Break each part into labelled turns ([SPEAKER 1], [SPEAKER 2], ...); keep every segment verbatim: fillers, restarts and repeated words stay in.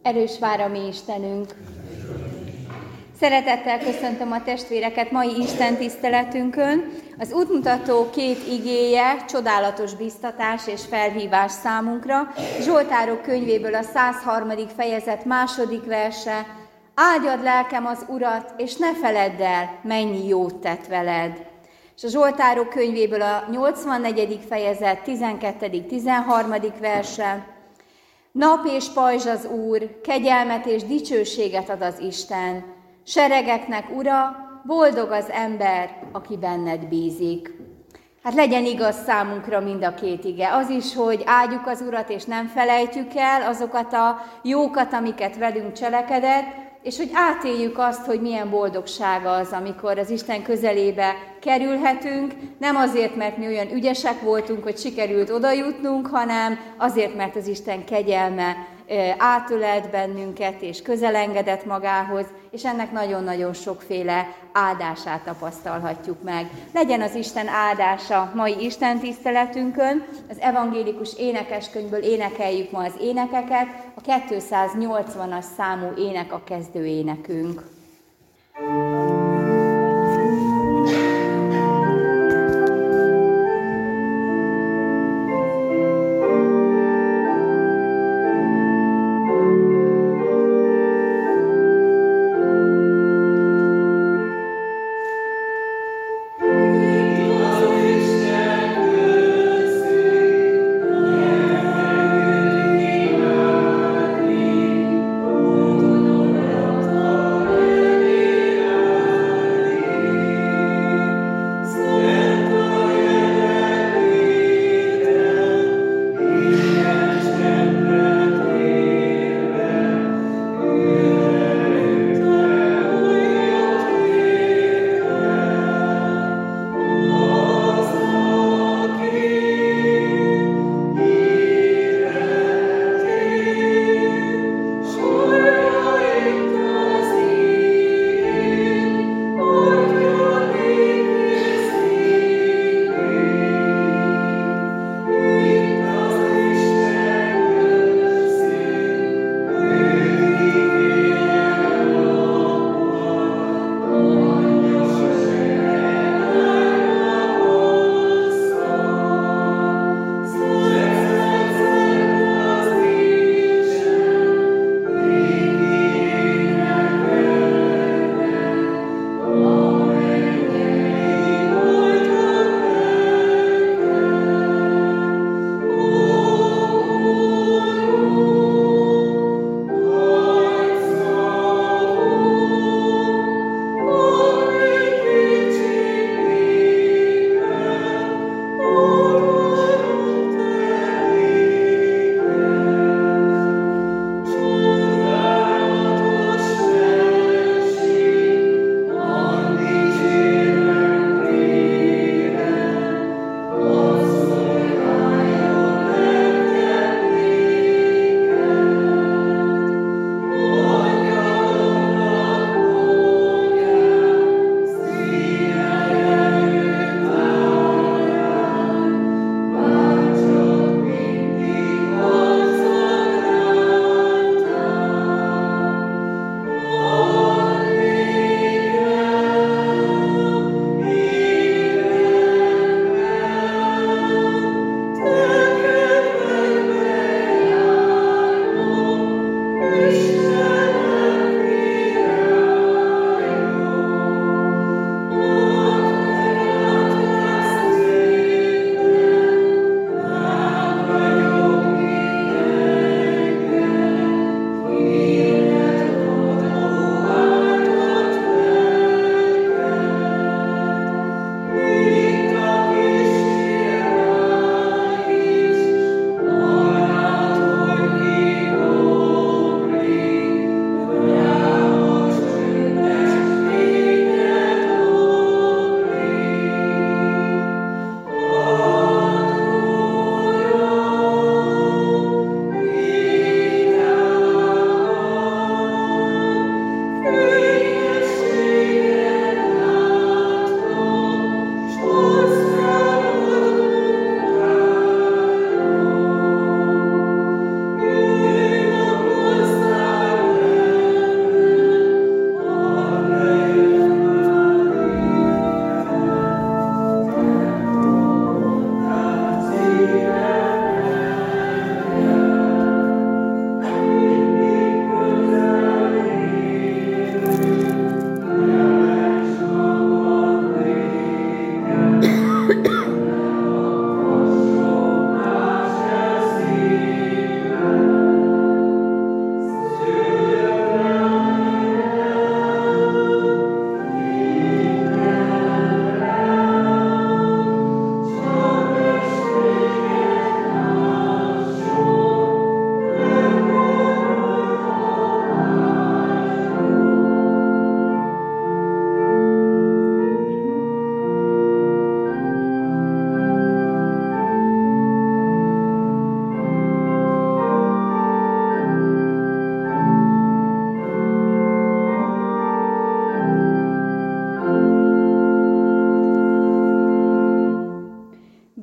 [SPEAKER 1] Erős vár a mi Istenünk! Szeretettel köszöntöm a testvéreket mai Isten tiszteletünkön. Az útmutató két igéje csodálatos biztatás és felhívás számunkra. Zsoltárok könyvéből a száz harmadik fejezet második verse. Áldjad lelkem az Urat, és ne feledd el, mennyi jót tett veled. És a Zsoltárok könyvéből a nyolcvannegyedik fejezet tizenkettedik tizenharmadik verse. Nap és pajzs az Úr, kegyelmet és dicsőséget ad az Isten. Seregeknek Ura, boldog az ember, aki benned bízik. Hát legyen igaz számunkra mind a két ige. Az is, hogy áldjuk az Urat, és nem felejtjük el azokat a jókat, amiket velünk cselekedett, és hogy átéljük azt, hogy milyen boldogság az, amikor az Isten közelébe kerülhetünk, nem azért, mert mi olyan ügyesek voltunk, hogy sikerült odajutnunk, hanem azért, mert az Isten kegyelme átölelt bennünket, és közelengedett magához, és ennek nagyon-nagyon sokféle áldását tapasztalhatjuk meg. Legyen az Isten áldása mai Isten tiszteletünkön. Az evangélikus énekeskönyvből énekeljük ma az énekeket, a kétszáznyolcvanas számú ének a kezdő énekünk.
[SPEAKER 2] Amen.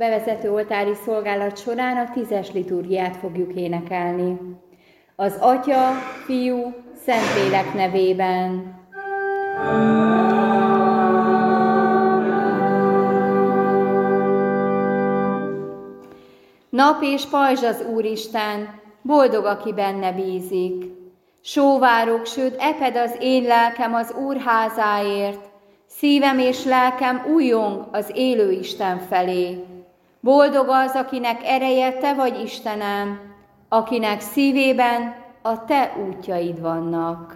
[SPEAKER 1] bevezető oltári szolgálat során a tízes liturgiát fogjuk énekelni. Az Atya, Fiú, Szentlélek nevében. Nap és pajzs az Úristen, boldog, aki benne bízik. Sóvárok, sőt, eped az én lelkem az Úr házáért, szívem és lelkem újjong az élő Isten felé. Boldog az, akinek ereje te vagy, Istenem, akinek szívében a te útjaid vannak.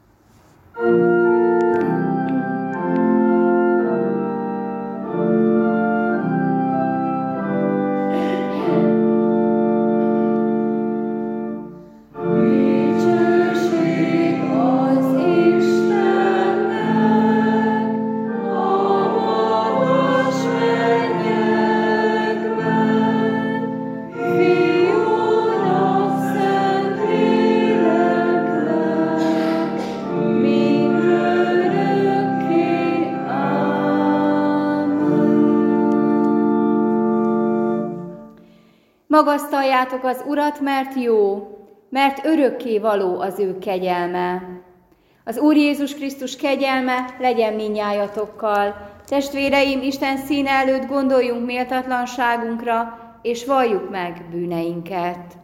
[SPEAKER 1] Magasztaljátok az Urat, mert jó, mert örökké való az ő kegyelme. Az Úr Jézus Krisztus kegyelme legyen mindnyájatokkal. Testvéreim, Isten színe előtt gondoljunk méltatlanságunkra, és valljuk meg bűneinket.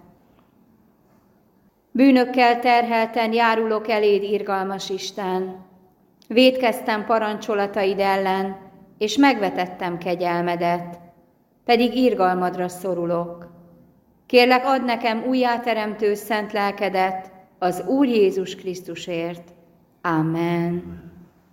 [SPEAKER 1] Bűnökkel terhelten járulok eléd, irgalmas Isten. Vétkeztem parancsolataid ellen, és megvetettem kegyelmedet, pedig irgalmadra szorulok. Kérlek, add nekem újjáteremtő szent lelkedet az Úr Jézus Krisztusért. Amen.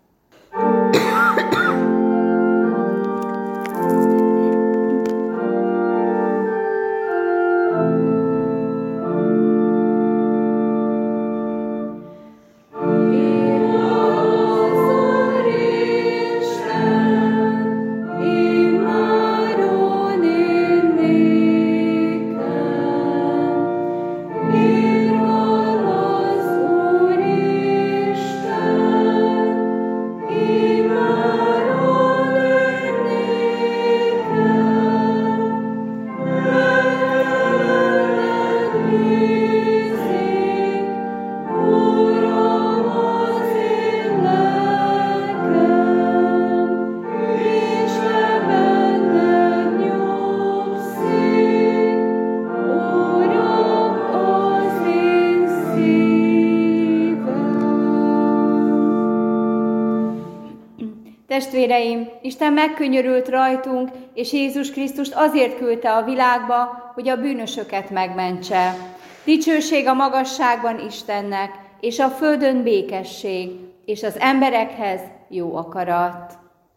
[SPEAKER 1] Testvéreim, Isten megkönyörült rajtunk, és Jézus Krisztust azért küldte a világba, hogy a bűnösöket megmentse. Dicsőség a magasságban Istennek, és a földön békesség, és az emberekhez jó akarat.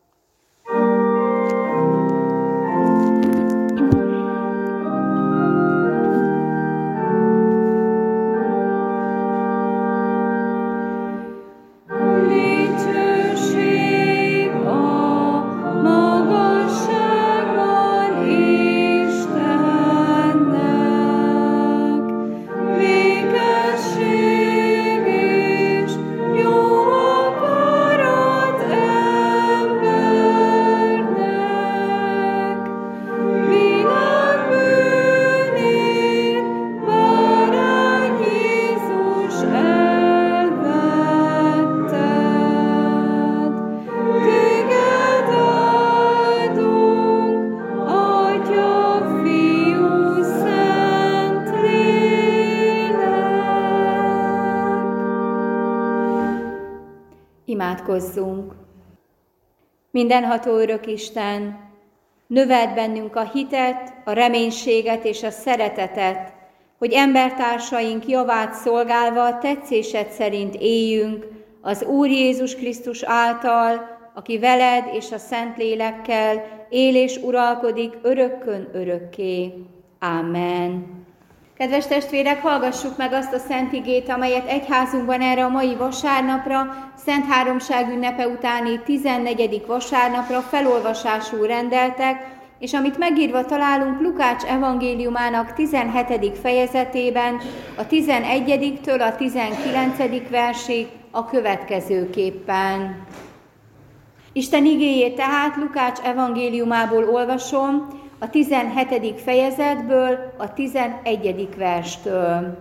[SPEAKER 1] Imádkozzunk! Mindenható örök Isten, növeld bennünk a hitet, a reménységet és a szeretetet, hogy embertársaink javát szolgálva tetszésed szerint éljünk az Úr Jézus Krisztus által, aki veled és a Szentlélekkel él és uralkodik örökkön örökké. Ámen. Kedves testvérek, hallgassuk meg azt a szent igét, amelyet egyházunkban erre a mai vasárnapra, Szent Háromság ünnepe utáni tizennegyedik vasárnapra felolvasásul rendeltek, és amit megírva találunk Lukács evangéliumának tizenhetedik fejezetében, a tizenegyediktől a tizenkilencedik versig a következőképpen. Isten igéjét tehát Lukács evangéliumából olvasom, a tizenhetedik fejezetből, a tizenegyedik verstől.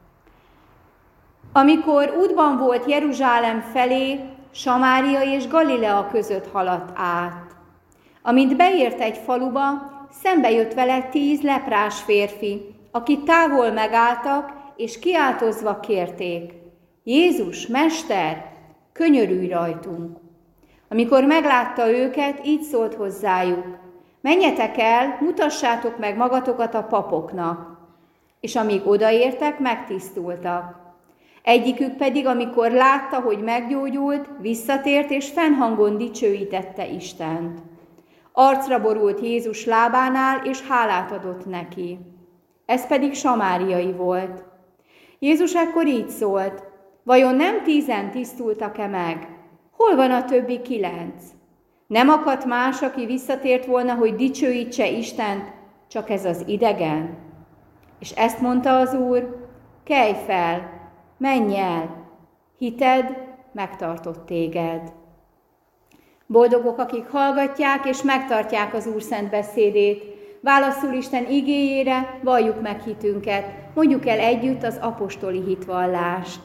[SPEAKER 1] Amikor útban volt Jeruzsálem felé, Samária és Galilea között haladt át. Amint beért egy faluba, szembe jött vele tíz leprás férfi, akik távol megálltak, és kiáltozva kérték: Jézus, Mester, könyörülj rajtunk! Amikor meglátta őket, így szólt hozzájuk: Menjetek el, mutassátok meg magatokat a papoknak. És amíg odaértek, megtisztultak. Egyikük pedig, amikor látta, hogy meggyógyult, visszatért és fennhangon dicsőítette Istent. Arcra borult Jézus lábánál, és hálát adott neki. Ez pedig samáriai volt. Jézus ekkor így szólt: Vajon nem tízen tisztultak-e meg? Hol van a többi kilenc? Nem akadt más, aki visszatért volna, hogy dicsőítse Istent, csak ez az idegen? És ezt mondta az Úr: Kelj fel, menj el, hited megtartott téged. Boldogok, akik hallgatják és megtartják az Úr szent beszédét. Válaszul Isten igéjére, valljuk meg hitünket, mondjuk el együtt az apostoli hitvallást.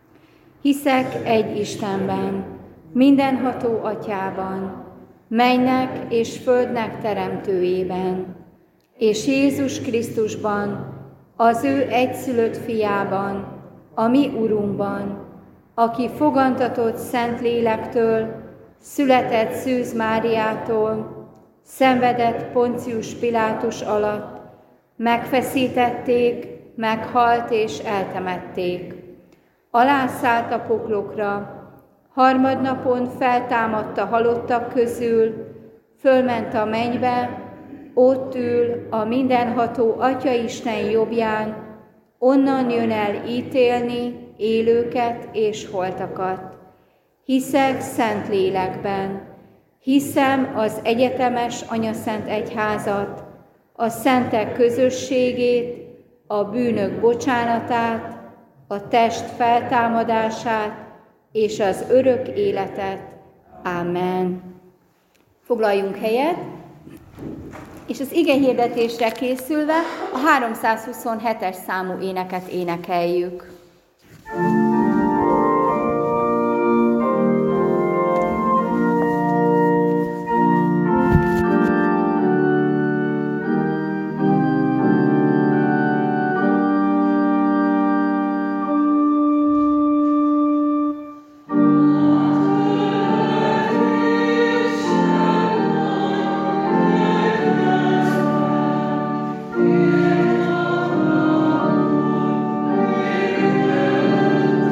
[SPEAKER 1] Hiszek egy Istenben, mindenható Atyában, mennynek és földnek teremtőjében, és Jézus Krisztusban, az ő egyszülött fiában, a mi Urunkban, aki fogantatott Szentlélektől, született Szűz Máriától, szenvedett Poncius Pilátus alatt, megfeszítették, meghalt és eltemették. Alászállt a poklokra, harmadnapon feltámadt a halottak közül, fölment a mennybe, ott ül a mindenható Atyaisten jobbján, onnan jön el ítélni élőket és holtakat. Hiszek szent lélekben, hiszem az egyetemes anyaszent egyházat, a szentek közösségét, a bűnök bocsánatát, a test feltámadását és az örök életet. Ámen. Foglaljunk helyet, és az igehirdetésre készülve a háromszázhuszonhetes számú éneket énekeljük.
[SPEAKER 2] Yeah.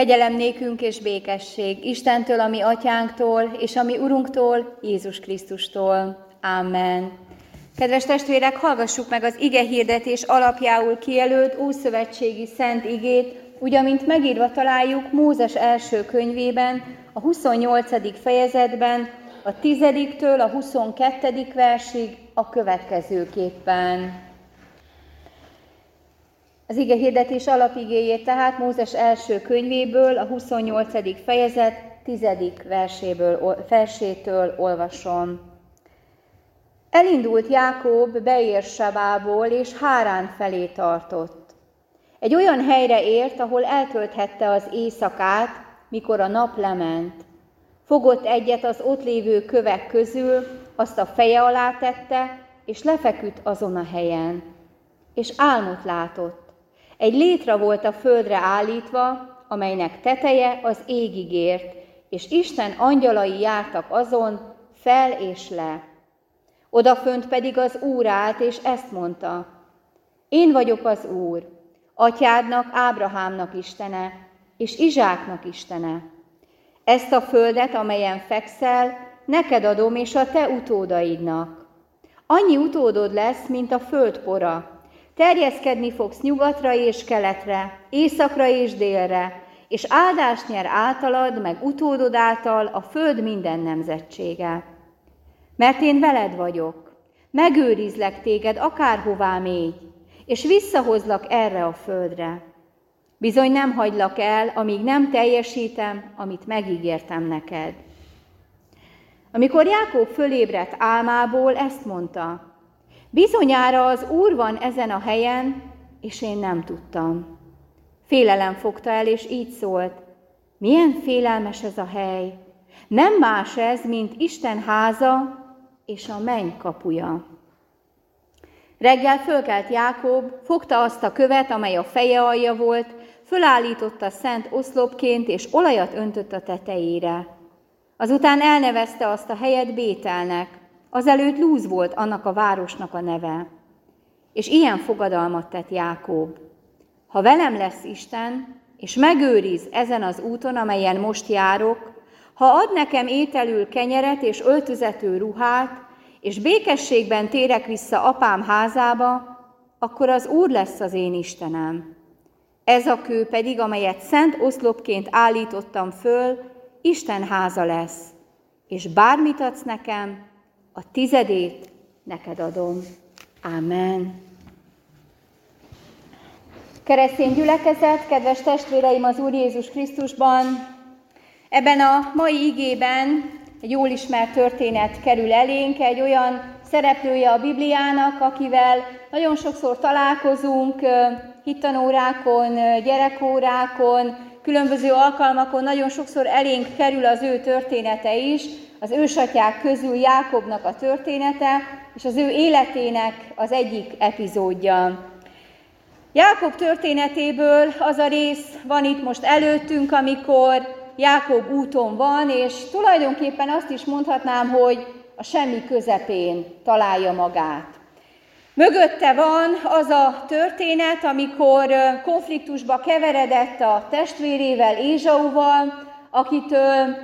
[SPEAKER 1] Kegyelem nékünk és békesség Istentől, a mi atyánktól, és a mi Urunktól, Jézus Krisztustól. Amen. Kedves testvérek, hallgassuk meg az ige hirdetés alapjául kijelölt ószövetségi szent igét, úgy, amint megírva találjuk Mózes első könyvében, a huszonnyolcadik fejezetben, a tizediktől a huszonkettedik versig a következőképpen. Az ige hirdetés alapigéjét tehát Mózes első könyvéből, a huszonnyolcadik fejezet tizedik verséből, versétől olvasom. Elindult Jákob Beér-sebából, és Hárán felé tartott. Egy olyan helyre ért, ahol eltölthette az éjszakát, mikor a nap lement. Fogott egyet az ott lévő kövek közül, azt a feje alá tette, és lefeküdt azon a helyen. És álmot látott. Egy létra volt a földre állítva, amelynek teteje az égig ért, és Isten angyalai jártak azon, fel és le. Odafönt pedig az Úr állt, és ezt mondta: Én vagyok az Úr, atyádnak, Ábrahámnak Istene, és Izsáknak Istene. Ezt a földet, amelyen fekszel, neked adom, és a te utódaidnak. Annyi utódod lesz, mint a föld pora. Terjeszkedni fogsz nyugatra és keletre, északra és délre, és áldást nyer általad, meg utódod által a föld minden nemzetsége. Mert én veled vagyok, megőrizlek téged akárhová mégy, és visszahozlak erre a földre. Bizony nem hagylak el, amíg nem teljesítem, amit megígértem neked. Amikor Jákob fölébredt álmából, ezt mondta: Bizonyára az Úr van ezen a helyen, és én nem tudtam. Félelem fogta el, és így szólt: Milyen félelmes ez a hely! Nem más ez, mint Isten háza és a menny kapuja. Reggel fölkelt Jákob, fogta azt a követ, amely a feje alja volt, fölállította szent oszlopként, és olajat öntött a tetejére. Azután elnevezte azt a helyet Bételnek, azelőtt Lúz volt annak a városnak a neve. És ilyen fogadalmat tett Jákob: Ha velem lesz Isten, és megőriz ezen az úton, amelyen most járok, ha ad nekem ételül kenyeret és öltözető ruhát, és békességben térek vissza apám házába, akkor az Úr lesz az én Istenem. Ez a kő pedig, amelyet szent oszlopként állítottam föl, Isten háza lesz, és bármit adsz nekem, a tizedét neked adom. Ámen. Keresztény gyülekezet, kedves testvéreim az Úr Jézus Krisztusban, ebben a mai igében egy jól ismert történet kerül elénk, egy olyan szereplője a Bibliának, akivel nagyon sokszor találkozunk, hittanórákon, gyerekórákon, különböző alkalmakon nagyon sokszor elénk kerül az ő története is, az ősatyák közül Jákobnak a története, és az ő életének az egyik epizódja. Jákob történetéből az a rész van itt most előttünk, amikor Jákob úton van, és tulajdonképpen azt is mondhatnám, hogy a semmi közepén találja magát. Mögötte van az a történet, amikor konfliktusba keveredett a testvérével, Ézsauval, akitől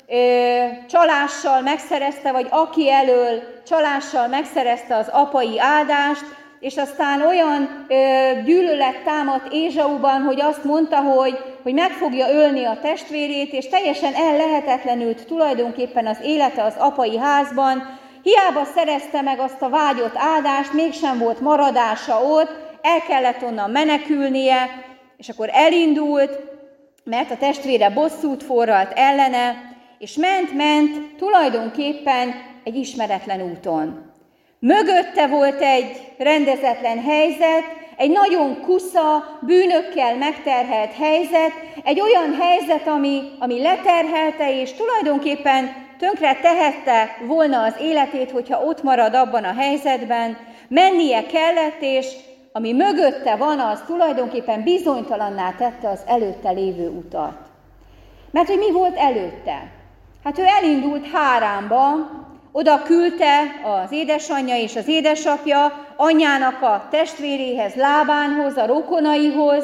[SPEAKER 1] csalással megszerezte, vagy aki elől csalással megszerezte az apai áldást, és aztán olyan ö, gyűlölet támadt Ézsauban, hogy azt mondta, hogy, hogy meg fogja ölni a testvérét, és teljesen ellehetetlenült tulajdonképpen az élete az apai házban. Hiába szerezte meg azt a vágyott áldást, mégsem volt maradása ott, el kellett onnan menekülnie, és akkor elindult, mert a testvére bosszút forralt ellene, és ment-ment tulajdonképpen egy ismeretlen úton. Mögötte volt egy rendezetlen helyzet, egy nagyon kusza, bűnökkel megterhelt helyzet, egy olyan helyzet, ami, ami leterhelte, és tulajdonképpen tönkre tehette volna az életét, hogyha ott marad abban a helyzetben, mennie kellett, és ami mögötte van, az tulajdonképpen bizonytalanná tette az előtte lévő utat. Mert hogy mi volt előtte? Hát ő elindult Háránba, oda küldte az édesanyja és az édesapja anyjának a testvéréhez, Lábánhoz, a rokonaihoz,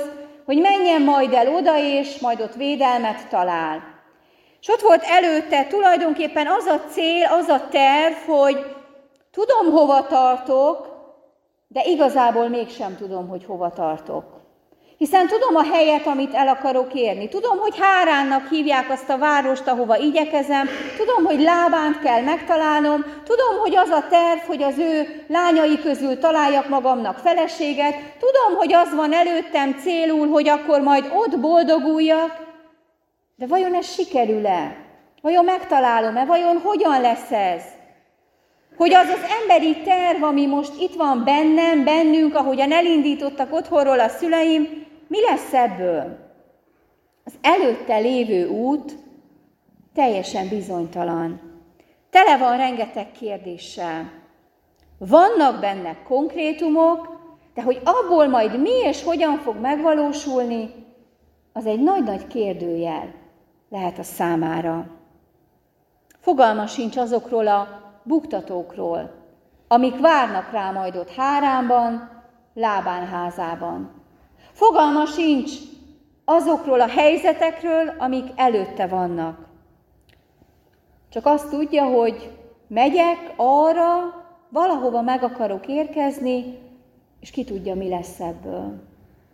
[SPEAKER 1] hogy menjen majd el oda, és majd ott védelmet talál. És ott volt előtte tulajdonképpen az a cél, az a terv, hogy tudom, hova tartok, de igazából mégsem tudom, hogy hova tartok. Hiszen tudom a helyet, amit el akarok érni. Tudom, hogy Háránnak hívják azt a várost, ahova igyekezem. Tudom, hogy Lábánt kell megtalálnom. Tudom, hogy az a terv, hogy az ő lányai közül találjak magamnak feleséget. Tudom, hogy az van előttem célul, hogy akkor majd ott boldoguljak. De vajon ez sikerül-e? Vajon megtalálom-e? Vajon hogyan lesz ez? Hogy az az emberi terv, ami most itt van bennem, bennünk, ahogyan elindítottak otthonról a szüleim, mi lesz ebből? Az előtte lévő út teljesen bizonytalan. Tele van rengeteg kérdéssel. Vannak benne konkrétumok, de hogy abból majd mi és hogyan fog megvalósulni, az egy nagy-nagy kérdőjel lehet a számára. Fogalma sincs azokról a buktatókról, amik várnak rá majd ott Háránban, Lábán házában. Fogalma sincs azokról a helyzetekről, amik előtte vannak. Csak azt tudja, hogy megyek arra, valahova meg akarok érkezni, és ki tudja, mi lesz ebből.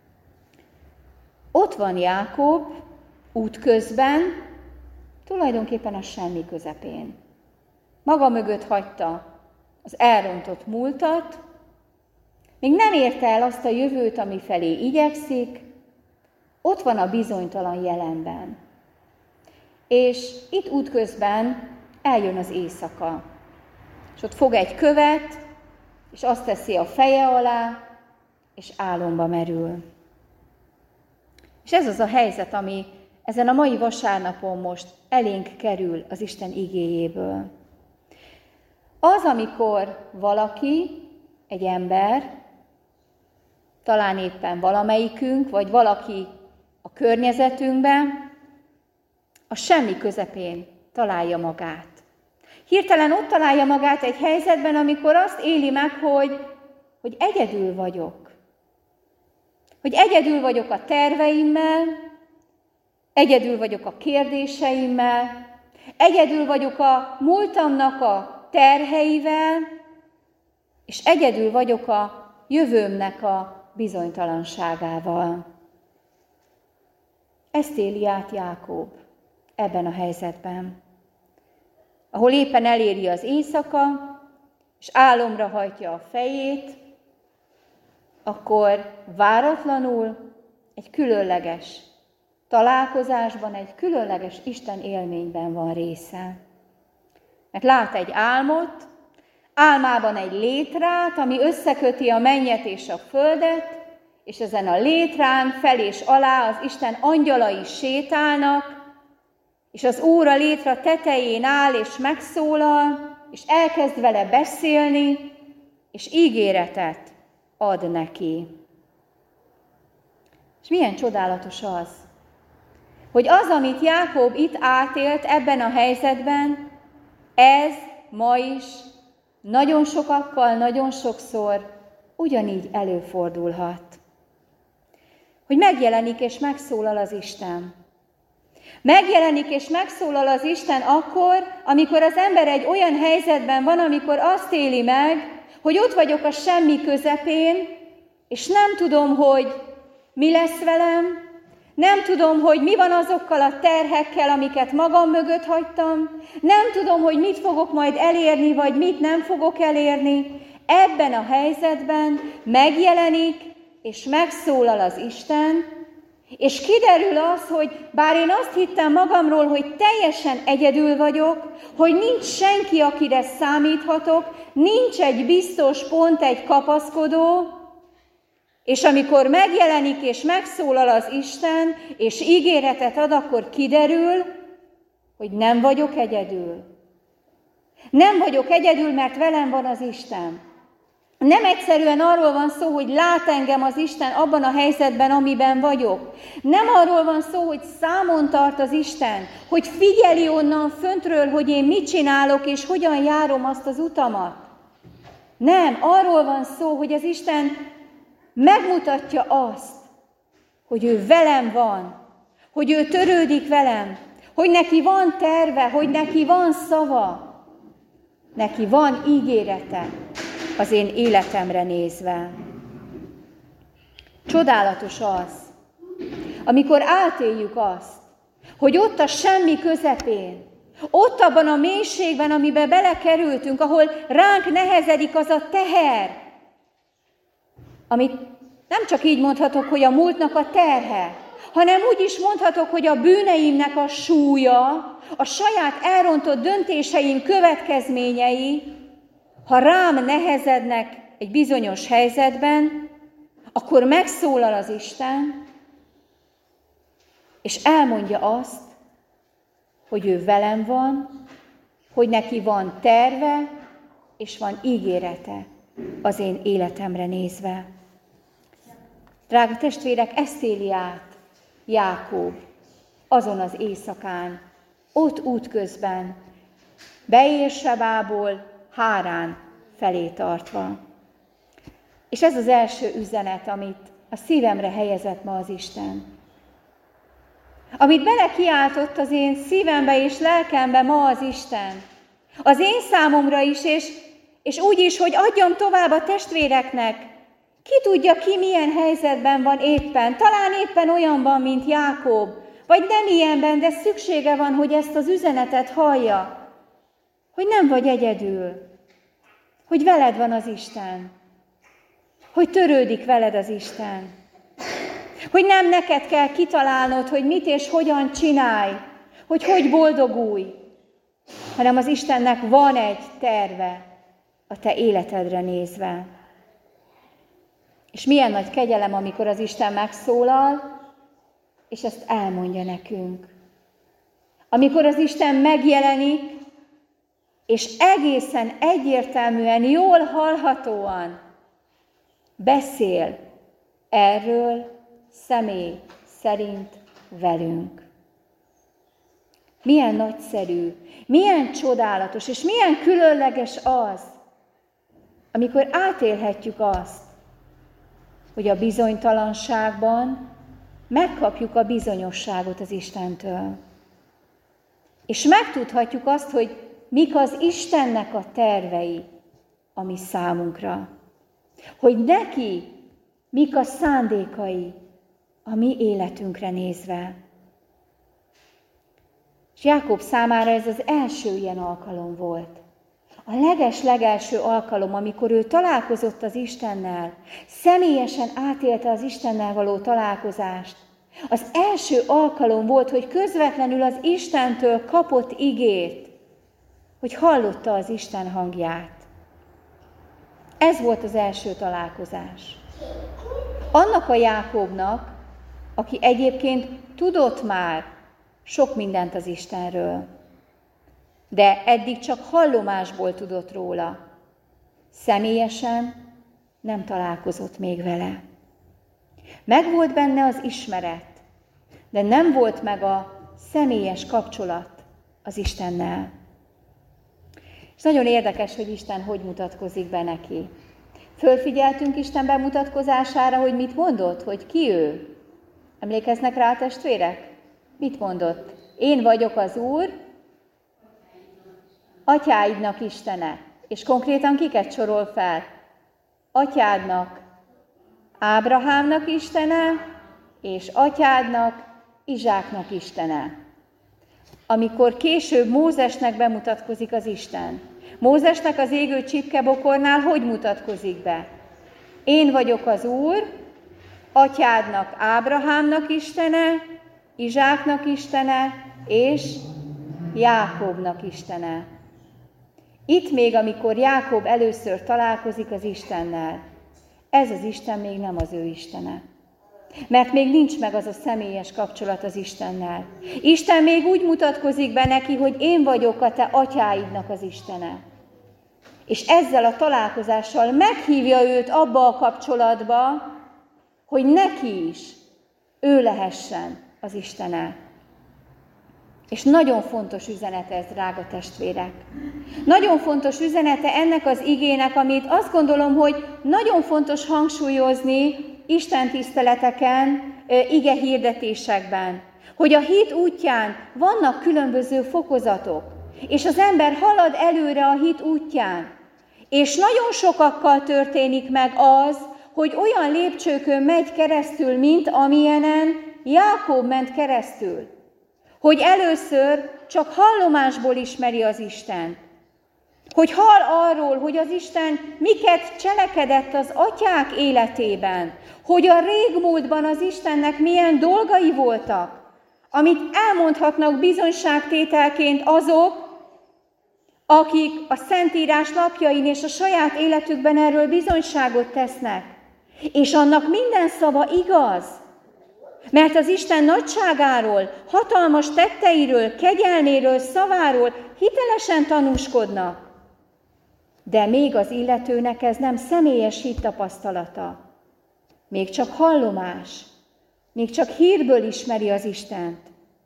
[SPEAKER 1] Ott van Jákob útközben, tulajdonképpen a semmi közepén. Maga mögött hagyta az elrontott múltat, még nem érte el azt a jövőt, ami felé igyekszik, ott van a bizonytalan jelenben. És itt útközben eljön az éjszaka. És ott fog egy követ, és azt teszi a feje alá, és álomba merül. És ez az a helyzet, ami ezen a mai vasárnapon most elénk kerül az Isten igéjéből. Az, amikor valaki, egy ember, talán éppen valamelyikünk, vagy valaki a környezetünkben, a semmi közepén találja magát. Hirtelen ott találja magát egy helyzetben, amikor azt éli meg, hogy, hogy egyedül vagyok. Hogy egyedül vagyok a terveimmel, egyedül vagyok a kérdéseimmel, egyedül vagyok a múltamnak a terheivel, és egyedül vagyok a jövőmnek a bizonytalanságával. Ezt éli át Jákob ebben a helyzetben, ahol éppen eléri az éjszaka, és álomra hajtja a fejét, akkor váratlanul egy különleges találkozásban, egy különleges Isten élményben van része. Mert lát egy álmot, álmában egy létrát, ami összeköti a mennyet és a földet, és ezen a létrán fel és alá az Isten angyalai sétálnak, és az Úr a létra tetején áll és megszólal, és elkezd vele beszélni, és ígéretet ad neki. És milyen csodálatos az, hogy az, amit Jákob itt átélt ebben a helyzetben, ez ma is nagyon sokakkal, nagyon sokszor ugyanígy előfordulhat. Hogy megjelenik és megszólal az Isten. Megjelenik és megszólal az Isten akkor, amikor az ember egy olyan helyzetben van, amikor azt éli meg, hogy ott vagyok a semmi közepén, és nem tudom, hogy mi lesz velem, nem tudom, hogy mi van azokkal a terhekkel, amiket magam mögött hagytam, nem tudom, hogy mit fogok majd elérni, vagy mit nem fogok elérni. Ebben a helyzetben megjelenik, és megszólal az Isten, és kiderül az, hogy bár én azt hittem magamról, hogy teljesen egyedül vagyok, hogy nincs senki, akire számíthatok, nincs egy biztos pont, egy kapaszkodó, és amikor megjelenik és megszólal az Isten, és ígéretet ad, akkor kiderül, hogy nem vagyok egyedül. Nem vagyok egyedül, mert velem van az Isten. Nem egyszerűen arról van szó, hogy lát engem az Isten abban a helyzetben, amiben vagyok. Nem arról van szó, hogy számon tart az Isten, hogy figyeli onnan föntről, hogy én mit csinálok, és hogyan járom azt az utamat. Nem, arról van szó, hogy az Isten megmutatja azt, hogy ő velem van, hogy ő törődik velem, hogy neki van terve, hogy neki van szava, neki van ígérete az én életemre nézve. Csodálatos az, amikor átéljük azt, hogy ott a semmi közepén, ott abban a mélységben, amiben belekerültünk, ahol ránk nehezedik az a teher, amit nem csak így mondhatok, hogy a múltnak a terhe, hanem úgy is mondhatok, hogy a bűneimnek a súlya, a saját elrontott döntéseim következményei, ha rám nehezednek egy bizonyos helyzetben, akkor megszólal az Isten, és elmondja azt, hogy ő velem van, hogy neki van terve, és van ígérete az én életemre nézve. Drága testvérek, ezt éli át Jákob azon az éjszakán, ott útközben, Beérsebából Hárán felé tartva. És ez az első üzenet, amit a szívemre helyezett ma az Isten. Amit belekiáltott az én szívembe és lelkembe ma az Isten. Az én számomra is, és, és úgy is, hogy adjam tovább a testvéreknek. Ki tudja, ki milyen helyzetben van éppen. Talán éppen olyanban, mint Jákob, vagy nem ilyenben, de szüksége van, hogy ezt az üzenetet hallja. Hogy nem vagy egyedül. Hogy veled van az Isten. Hogy törődik veled az Isten. Hogy nem neked kell kitalálnod, hogy mit és hogyan csinálj, hogy hogy boldogulj, hanem az Istennek van egy terve a te életedre nézve. És milyen nagy kegyelem, amikor az Isten megszólal, és ezt elmondja nekünk. Amikor az Isten megjelenik, és egészen egyértelműen, jól hallhatóan beszél erről személy szerint velünk. Milyen nagyszerű, milyen csodálatos, és milyen különleges az, amikor átélhetjük azt, hogy a bizonytalanságban megkapjuk a bizonyosságot az Istentől. És megtudhatjuk azt, hogy mik az Istennek a tervei a mi számunkra. Hogy neki mik a szándékai a mi életünkre nézve. És Jákob számára ez az első ilyen alkalom volt. A leges-legelső alkalom, amikor ő találkozott az Istennel, személyesen átélte az Istennel való találkozást. Az első alkalom volt, hogy közvetlenül az Istentől kapott igét, hogy hallotta az Isten hangját. Ez volt az első találkozás. Annak a Jákobnak, aki egyébként tudott már sok mindent az Istenről, de eddig csak hallomásból tudott róla. Személyesen nem találkozott még vele. Megvolt benne az ismeret, de nem volt meg a személyes kapcsolat az Istennel. És nagyon érdekes, hogy Isten hogy mutatkozik be neki. Fölfigyeltünk Isten bemutatkozására, hogy mit mondott, hogy ki ő. Emlékeznek rá, testvérek? Mit mondott? Én vagyok az Úr, atyáidnak Istene. És konkrétan kiket sorol fel? Atyádnak, Ábrahámnak Istene, és atyádnak, Izsáknak Istene. Amikor később Mózesnek bemutatkozik az Isten. Mózesnek az égő csipkebokornál hogy mutatkozik be? Én vagyok az Úr, atyádnak, Ábrahámnak Istene, Izsáknak Istene, és Jákobnak Istene. Itt még, amikor Jákob először találkozik az Istennel, ez az Isten még nem az ő Istene. Mert még nincs meg az a személyes kapcsolat az Istennel. Isten még úgy mutatkozik be neki, hogy én vagyok a te atyáidnak az Istene. És ezzel a találkozással meghívja őt abba a kapcsolatba, hogy neki is ő lehessen az Istene. És nagyon fontos üzenet ez, drága testvérek. Nagyon fontos üzenete ennek az igének, amit azt gondolom, hogy nagyon fontos hangsúlyozni Isten tiszteleteken, ige hirdetésekben, hogy a hit útján vannak különböző fokozatok, és az ember halad előre a hit útján, és nagyon sokakkal történik meg az, hogy olyan lépcsőkön megy keresztül, mint amilyenen Jákob ment keresztül, hogy először csak hallomásból ismeri az Istent, hogy hall arról, hogy az Isten miket cselekedett az atyák életében, hogy a régmúltban az Istennek milyen dolgai voltak, amit elmondhatnak bizonyságtételként azok, akik a Szentírás lapjain és a saját életükben erről bizonyságot tesznek. És annak minden szava igaz, mert az Isten nagyságáról, hatalmas tetteiről, kegyelméről, szaváról hitelesen tanúskodnak. De még az illetőnek ez nem személyes hittapasztalata. Még csak hallomás, még csak hírből ismeri az Istent.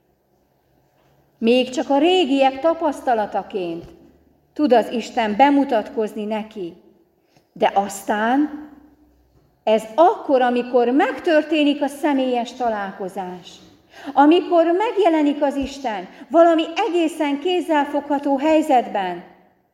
[SPEAKER 1] Még csak a régiek tapasztalataként tud az Isten bemutatkozni neki. De aztán ez akkor, amikor megtörténik a személyes találkozás, amikor megjelenik az Isten valami egészen kézzelfogható helyzetben,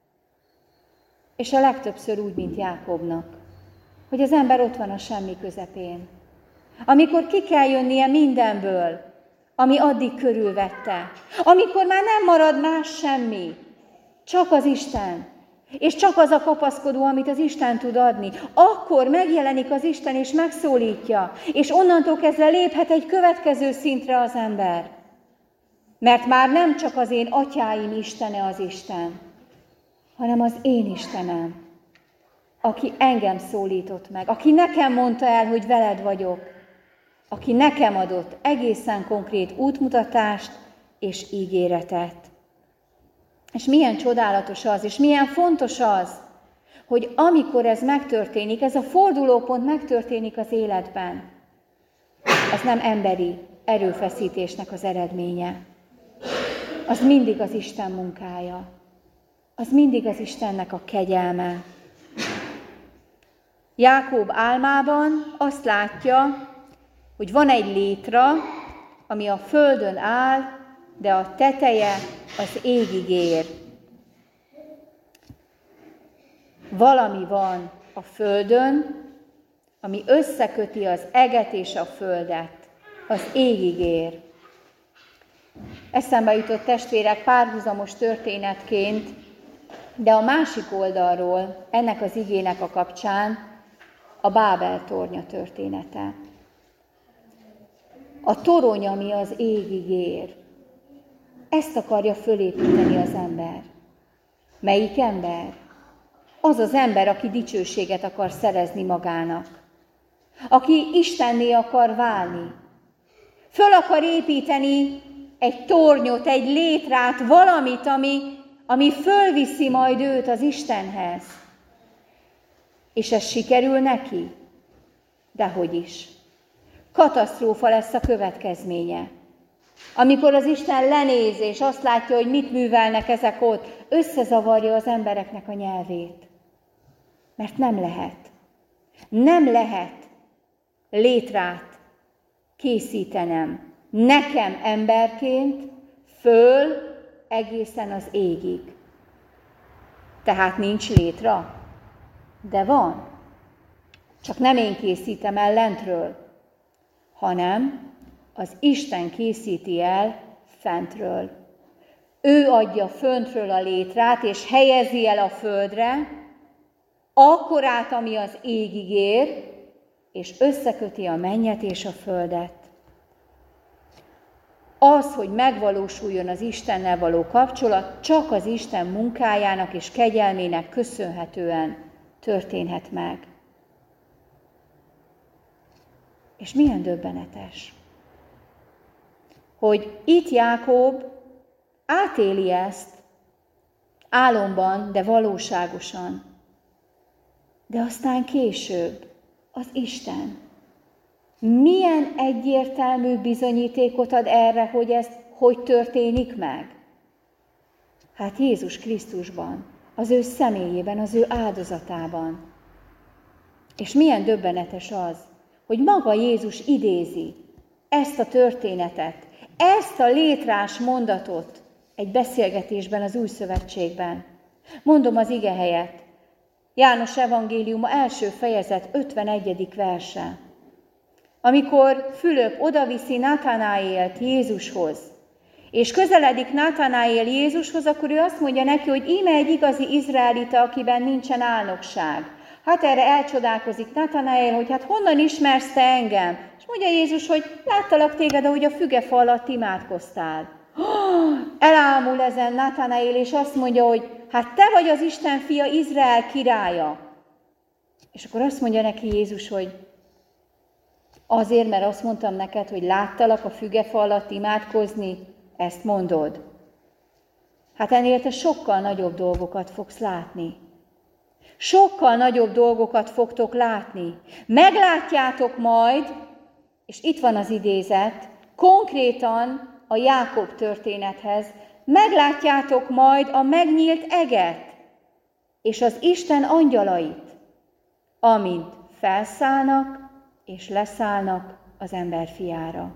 [SPEAKER 1] és a legtöbbször úgy, mint Jákobnak, hogy az ember ott van a semmi közepén. Amikor ki kell jönnie mindenből, ami addig körülvette. Amikor már nem marad más semmi, csak az Isten, és csak az a kapaszkodó, amit az Isten tud adni. Akkor megjelenik az Isten, és megszólítja, és onnantól kezdve léphet egy következő szintre az ember. Mert már nem csak az én atyáim Istene az Isten, hanem az én Istenem, aki engem szólított meg, aki nekem mondta el, hogy veled vagyok, aki nekem adott egészen konkrét útmutatást és ígéretet. És milyen csodálatos az, és milyen fontos az, hogy amikor ez megtörténik, ez a fordulópont megtörténik az életben, az nem emberi erőfeszítésnek az eredménye. Az mindig az Isten munkája. Az mindig az Istennek a kegyelme. Jákob álmában azt látja, hogy van egy létra, ami a földön áll, de a teteje az égig ér. Valami van a földön, ami összeköti az eget és a földet, az égig ér. Eszembe jutott, testvérek, párhuzamos történetként, de a másik oldalról, ennek az igének a kapcsán a Bábel tornya története. A torony, ami az égig ér. Ezt akarja fölépíteni az ember. Melyik ember? Az az ember, aki dicsőséget akar szerezni magának. Aki Istenné akar válni. Föl akar építeni egy tornyot, egy létrát, valamit, ami, ami fölviszi majd őt az Istenhez. És ez sikerül neki? Dehogy is. Katasztrófa lesz a következménye. Amikor az Isten lenéz, és azt látja, hogy mit művelnek ezek ott, összezavarja az embereknek a nyelvét. Mert nem lehet. Nem lehet létrát készítenem nekem emberként föl egészen az égig. Tehát nincs létra, de van. Csak nem én készítem el lentről, hanem az Isten készíti el fentről. Ő adja föntről a létrát, és helyezi el a földre, akkorát, ami az égig ér, és összeköti a mennyet és a földet. Az, hogy megvalósuljon az Istennel való kapcsolat, csak az Isten munkájának és kegyelmének köszönhetően történhet meg. És milyen döbbenetes, hogy itt Jákob átéli ezt álomban, de valóságosan. De aztán később az Isten milyen egyértelmű bizonyítékot ad erre, hogy ez hogy történik meg? Hát Jézus Krisztusban, az ő személyében, az ő áldozatában. És milyen döbbenetes az, hogy maga Jézus idézi ezt a történetet, ezt a létrás mondatot egy beszélgetésben az Új Szövetségben. Mondom az igehelyet. János evangéliuma első fejezet ötvenegyedik verse. Amikor Fülöp odaviszi Natanaélt Jézushoz, és közeledik Natanaél Jézushoz, akkor ő azt mondja neki, hogy íme egy igazi izraelita, akiben nincsen álnokság. Hát erre elcsodálkozik Natanaél, hogy hát honnan ismersz te engem? És mondja Jézus, hogy láttalak téged, ahogy a fügefa alatt imádkoztál. Elámul ezen Natanaél, és azt mondja, hogy hát te vagy az Isten fia, Izrael királya. És akkor azt mondja neki Jézus, hogy azért, mert azt mondtam neked, hogy láttalak a fügefa alatt imádkozni, ezt mondod. Hát ennél te sokkal nagyobb dolgokat fogsz látni. Sokkal nagyobb dolgokat fogtok látni. Meglátjátok majd, és itt van az idézet, konkrétan a Jákob történethez, meglátjátok majd a megnyílt eget, és az Isten angyalait, amint felszállnak és leszállnak az ember fiára.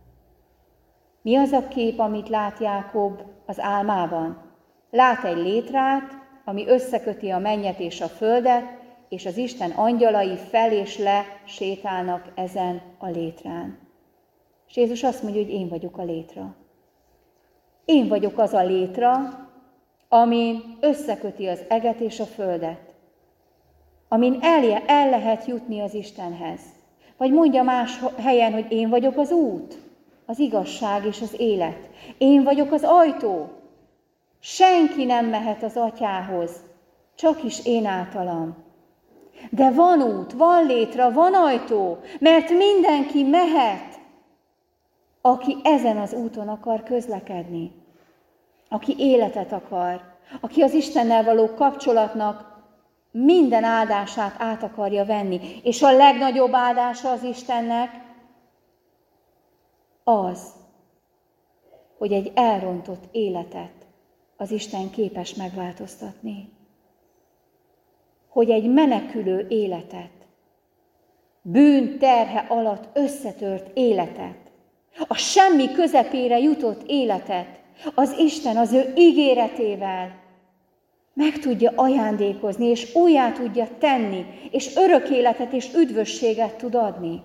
[SPEAKER 1] Mi az a kép, amit lát Jákob az álmában? Lát egy létrát, ami összeköti a mennyet és a földet, és az Isten angyalai fel és le sétálnak ezen a létrán. És Jézus azt mondja, hogy én vagyok a létra. Én vagyok az a létra, ami összeköti az eget és a földet, amin el, el lehet jutni az Istenhez. Vagy mondja más helyen, hogy én vagyok az út, az igazság és az élet. Én vagyok az ajtó. Senki nem mehet az Atyához, csak is én általam. De van út, van létra, van ajtó, mert mindenki mehet, aki ezen az úton akar közlekedni, aki életet akar, aki az Istennel való kapcsolatnak minden áldását át akarja venni. És a legnagyobb áldása az Istennek az, hogy egy elrontott életet az Isten képes megváltoztatni. Hogy egy menekülő életet, bűn terhe alatt összetört életet, a semmi közepére jutott életet az Isten az ő ígéretével meg tudja ajándékozni, és újjá tudja tenni, és örök életet és üdvösséget tud adni.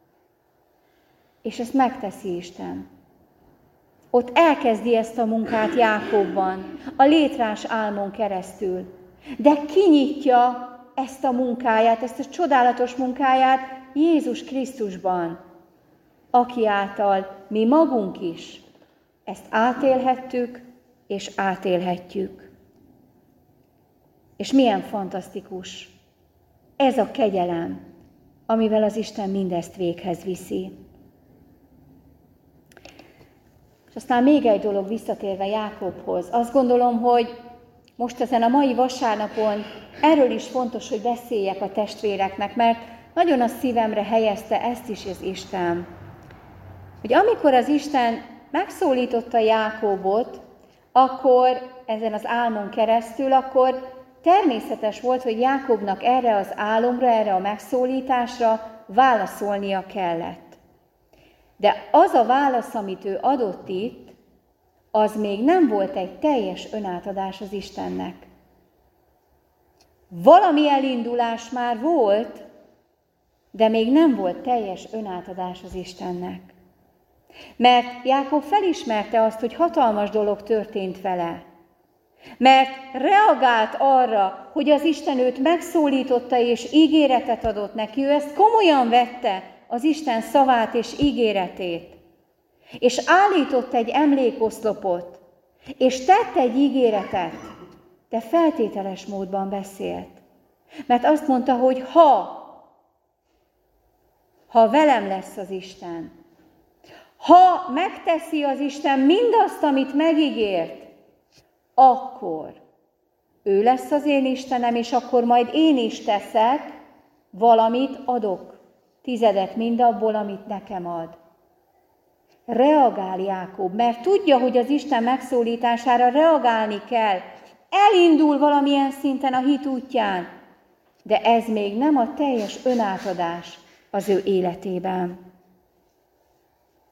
[SPEAKER 1] És ezt megteszi Isten. Ott elkezdi ezt a munkát Jákobban, a létrás álmon keresztül. De kinyitja ezt a munkáját, ezt a csodálatos munkáját Jézus Krisztusban, aki által mi magunk is ezt átélhettük és átélhetjük. És milyen fantasztikus ez a kegyelem, amivel az Isten mindezt véghez viszi. És aztán még egy dolog visszatérve Jákobhoz. Azt gondolom, hogy most ezen a mai vasárnapon erről is fontos, hogy beszéljek a testvéreknek, mert nagyon a szívemre helyezte ezt is az Isten. Hogy amikor az Isten megszólította Jákobot, akkor ezen az álmon keresztül, akkor természetes volt, hogy Jákobnak erre az álomra, erre a megszólításra válaszolnia kellett. De az a válasz, amit ő adott itt, az még nem volt egy teljes önátadás az Istennek. Valami elindulás már volt, de még nem volt teljes önátadás az Istennek. Mert Jákob felismerte azt, hogy hatalmas dolog történt vele. Mert reagált arra, hogy az Isten őt megszólította és ígéretet adott neki. Ő ezt komolyan vette, az Isten szavát és ígéretét. És állított egy emlékoszlopot, és tett egy ígéretet, de feltételes módban beszélt. Mert azt mondta, hogy ha, ha velem lesz az Isten, ha megteszi az Isten mindazt, amit megígért, akkor ő lesz az én Istenem, és akkor majd én is teszek valamit, adok tizedet mindabból, amit nekem ad. Reagál Jákob, mert tudja, hogy az Isten megszólítására reagálni kell. Elindul valamilyen szinten a hit útján, de ez még nem a teljes önátadás az ő életében.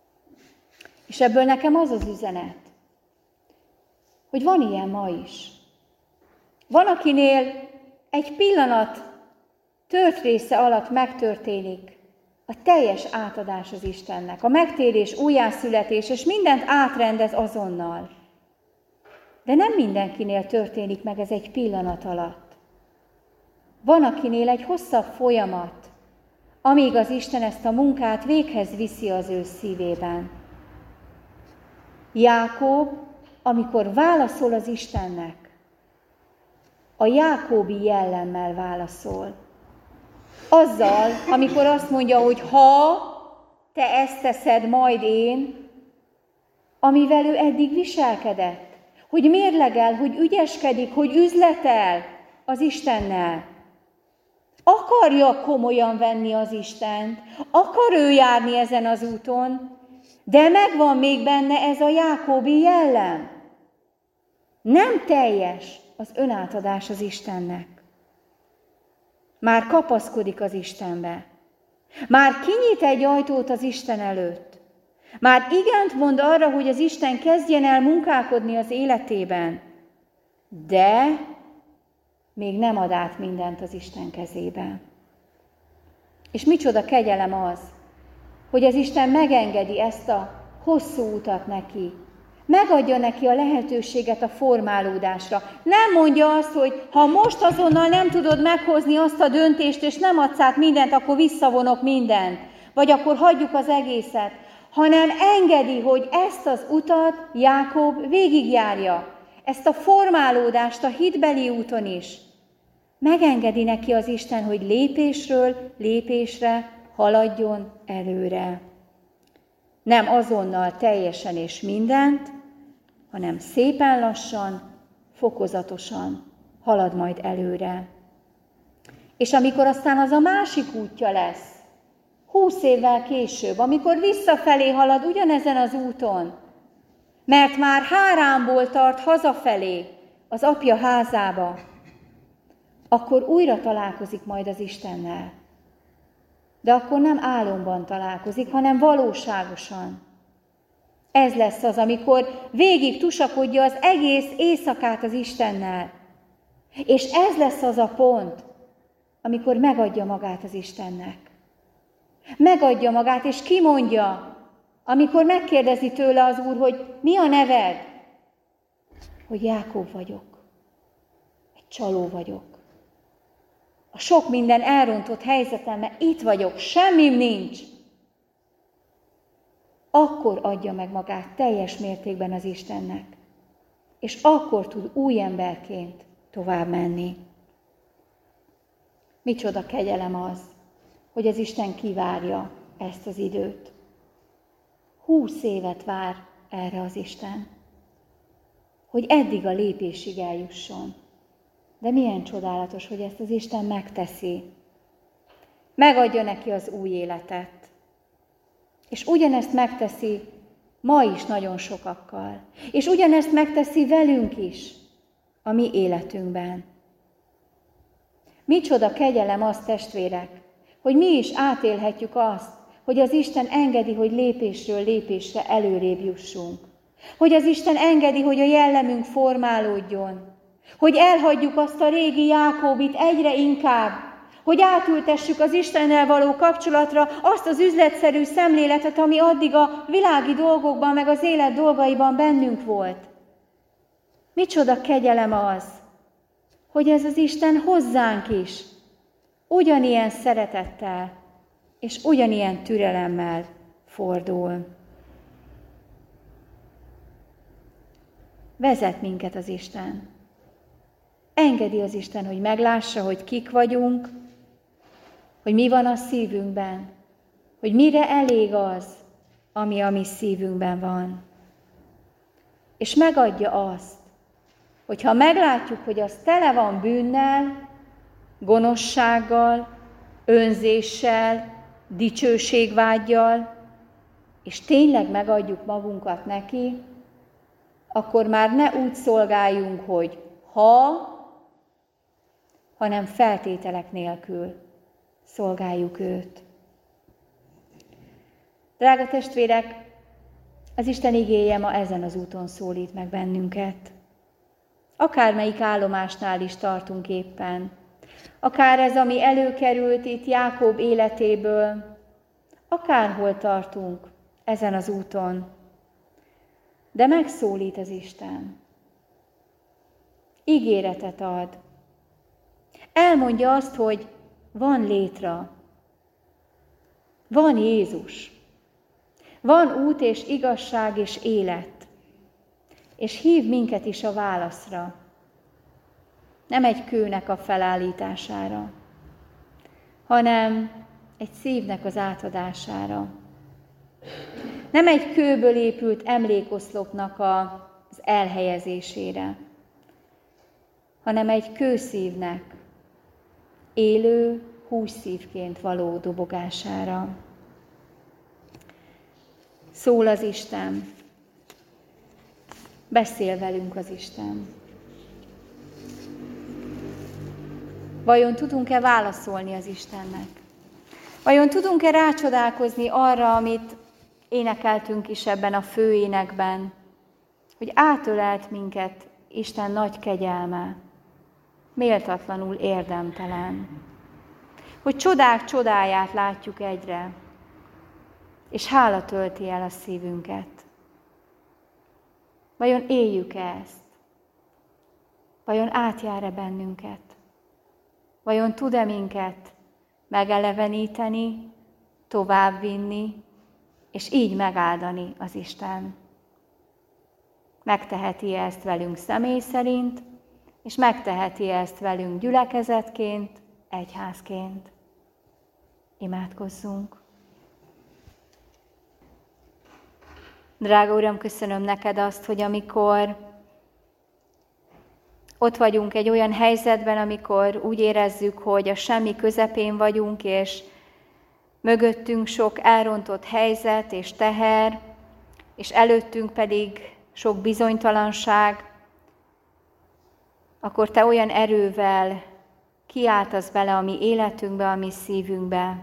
[SPEAKER 1] És ebből nekem az az üzenet, hogy van ilyen ma is. Van, akinél egy pillanat tört része alatt megtörténik a teljes átadás az Istennek, a megtérés, újjászületés, és mindent átrendez azonnal. De nem mindenkinél történik meg ez egy pillanat alatt. Van, akinél egy hosszabb folyamat, amíg az Isten ezt a munkát véghez viszi az ő szívében. Jákob, amikor válaszol az Istennek, a jákóbi jellemmel válaszol. Azzal, amikor azt mondja, hogy ha te ezt teszed, majd én, amivel ő eddig viselkedett, hogy mérlegel, hogy ügyeskedik, hogy üzletel az Istennel. Akarja komolyan venni az Istent, akar ő járni ezen az úton, de megvan még benne ez a jákóbi jellem. Nem teljes az önátadás az Istennek. Már kapaszkodik az Istenbe. Már kinyit egy ajtót az Isten előtt. Már igent mond arra, hogy az Isten kezdjen el munkálkodni az életében. De még nem ad át mindent az Isten kezébe. És micsoda kegyelem az, hogy az Isten megengedi ezt a hosszú utat neki. Megadja neki a lehetőséget a formálódásra. Nem mondja azt, hogy ha most azonnal nem tudod meghozni azt a döntést, és nem adsz át mindent, akkor visszavonok mindent. Vagy akkor hagyjuk az egészet. Hanem engedi, hogy ezt az utat Jákob végigjárja. Ezt a formálódást a hitbeli úton is. Megengedi neki az Isten, hogy lépésről lépésre haladjon előre. Nem azonnal teljesen és mindent, hanem szépen lassan, fokozatosan halad majd előre. És amikor aztán az a másik útja lesz, húsz évvel később, amikor visszafelé halad ugyanezen az úton, mert már Háránból tart hazafelé az apja házába, akkor újra találkozik majd az Istennel. De akkor nem álomban találkozik, hanem valóságosan. Ez lesz az, amikor végig tusakodja az egész éjszakát az Istennel. És ez lesz az a pont, amikor megadja magát az Istennek. Megadja magát, és kimondja, amikor megkérdezi tőle az Úr, hogy mi a neved? Hogy Jákob vagyok, egy csaló vagyok. A sok minden elrontott helyzetemben itt vagyok, semmim nincs. Akkor adja meg magát teljes mértékben az Istennek, és akkor tud új emberként tovább menni. Micsoda kegyelem az, hogy az Isten kivárja ezt az időt. Húsz évet vár erre az Isten, hogy eddig a lépésig eljusson. De milyen csodálatos, hogy ezt az Isten megteszi. Megadja neki az új életet. És ugyanezt megteszi ma is nagyon sokakkal. És ugyanezt megteszi velünk is a mi életünkben. Micsoda kegyelem az, testvérek, hogy mi is átélhetjük azt, hogy az Isten engedi, hogy lépésről lépésre előrébb jussunk. Hogy az Isten engedi, hogy a jellemünk formálódjon. Hogy elhagyjuk azt a régi Jákóbit egyre inkább, hogy átültessük az Istennel való kapcsolatra azt az üzletszerű szemléletet, ami addig a világi dolgokban, meg az élet dolgaiban bennünk volt. Micsoda kegyelem az, hogy ez az Isten hozzánk is ugyanilyen szeretettel és ugyanilyen türelemmel fordul. Vezet minket az Isten. Engedi az Isten, hogy meglássa, hogy kik vagyunk, hogy mi van a szívünkben, hogy mire elég az, ami a mi szívünkben van. És megadja azt, hogyha meglátjuk, hogy az tele van bűnnel, gonoszsággal, önzéssel, dicsőségvággyal, és tényleg megadjuk magunkat neki, akkor már ne úgy szolgáljunk, hogy ha, hanem feltételek nélkül szolgáljuk őt. Drága testvérek, Az Isten igéje ma ezen az úton szólít meg bennünket. Akármelyik állomásnál is tartunk éppen, akár ez, ami előkerült itt Jákob életéből, akárhol tartunk ezen az úton, de megszólít az Isten. Ígéretet ad. Elmondja azt, hogy van létra, van Jézus, van út és igazság és élet, és hív minket is a válaszra, nem egy kőnek a felállítására, hanem egy szívnek az átadására. Nem egy kőből épült emlékoszlopnak az elhelyezésére, hanem egy kőszívnek, élő hússzívként való dobogására. Szól az Isten, beszél velünk az Isten. Vajon tudunk-e válaszolni az Istennek? Vajon tudunk-e rácsodálkozni arra, amit énekeltünk is ebben a főénekben, hogy átölelt minket Isten nagy kegyelme, méltatlanul érdemtelen. Hogy csodák csodáját látjuk egyre, és hála tölti el a szívünket. Vajon éljük-e ezt? Vajon átjár-e bennünket? Vajon tud-e minket megeleveníteni, továbbvinni, és így megáldani az Isten? Megteheti ezt velünk személy szerint, és megteheti ezt velünk gyülekezetként, egyházként. Imádkozzunk! Drága Uram, köszönöm neked azt, hogy amikor ott vagyunk egy olyan helyzetben, amikor úgy érezzük, hogy a semmi közepén vagyunk, és mögöttünk sok elrontott helyzet és teher, és előttünk pedig sok bizonytalanság, akkor Te olyan erővel kiáltasz bele a mi életünkbe, a mi szívünkbe.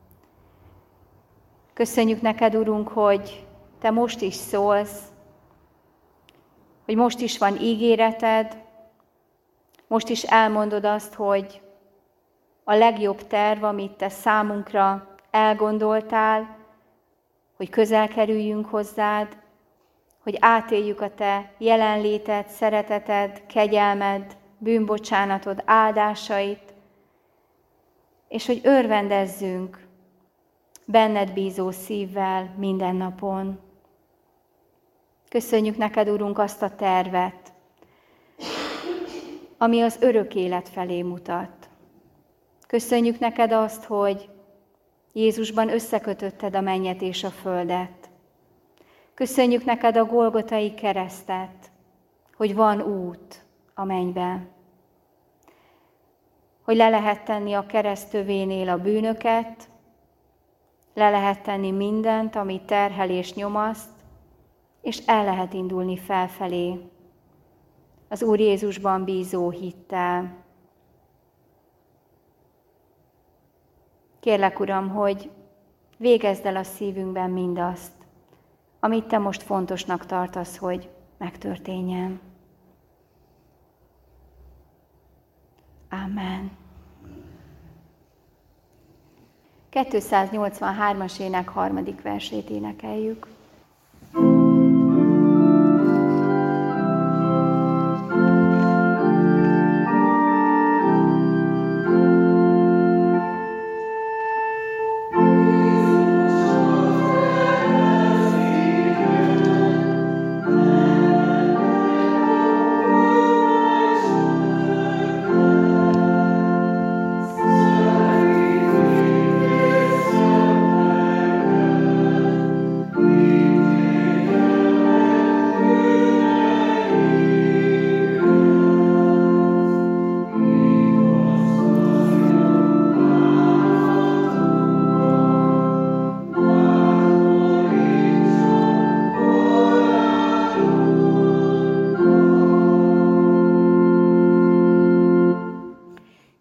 [SPEAKER 1] Köszönjük neked, Urunk, hogy Te most is szólsz, hogy most is van ígéreted, most is elmondod azt, hogy a legjobb terv, amit Te számunkra elgondoltál, hogy közel kerüljünk hozzád, hogy átéljük a Te jelenléted, szereteted, kegyelmed, bűnbocsánatod, áldásait, és hogy örvendezzünk benned bízó szívvel minden napon. Köszönjük neked, Urunk, azt a tervet, ami az örök élet felé mutat. Köszönjük neked azt, hogy Jézusban összekötötted a mennyet és a földet. Köszönjük neked a Golgotai keresztet, hogy van út a mennybe. Hogy le lehet tenni a keresztövénél a bűnöket, le lehet tenni mindent, ami terhel és nyomaszt, és el lehet indulni felfelé, az Úr Jézusban bízó hittel. Kérlek, Uram, hogy végezd el a szívünkben mindazt, amit Te most fontosnak tartasz, hogy megtörténjen. Amen. kétszáznyolcvanhármas ének harmadik versét énekeljük.
[SPEAKER 2] We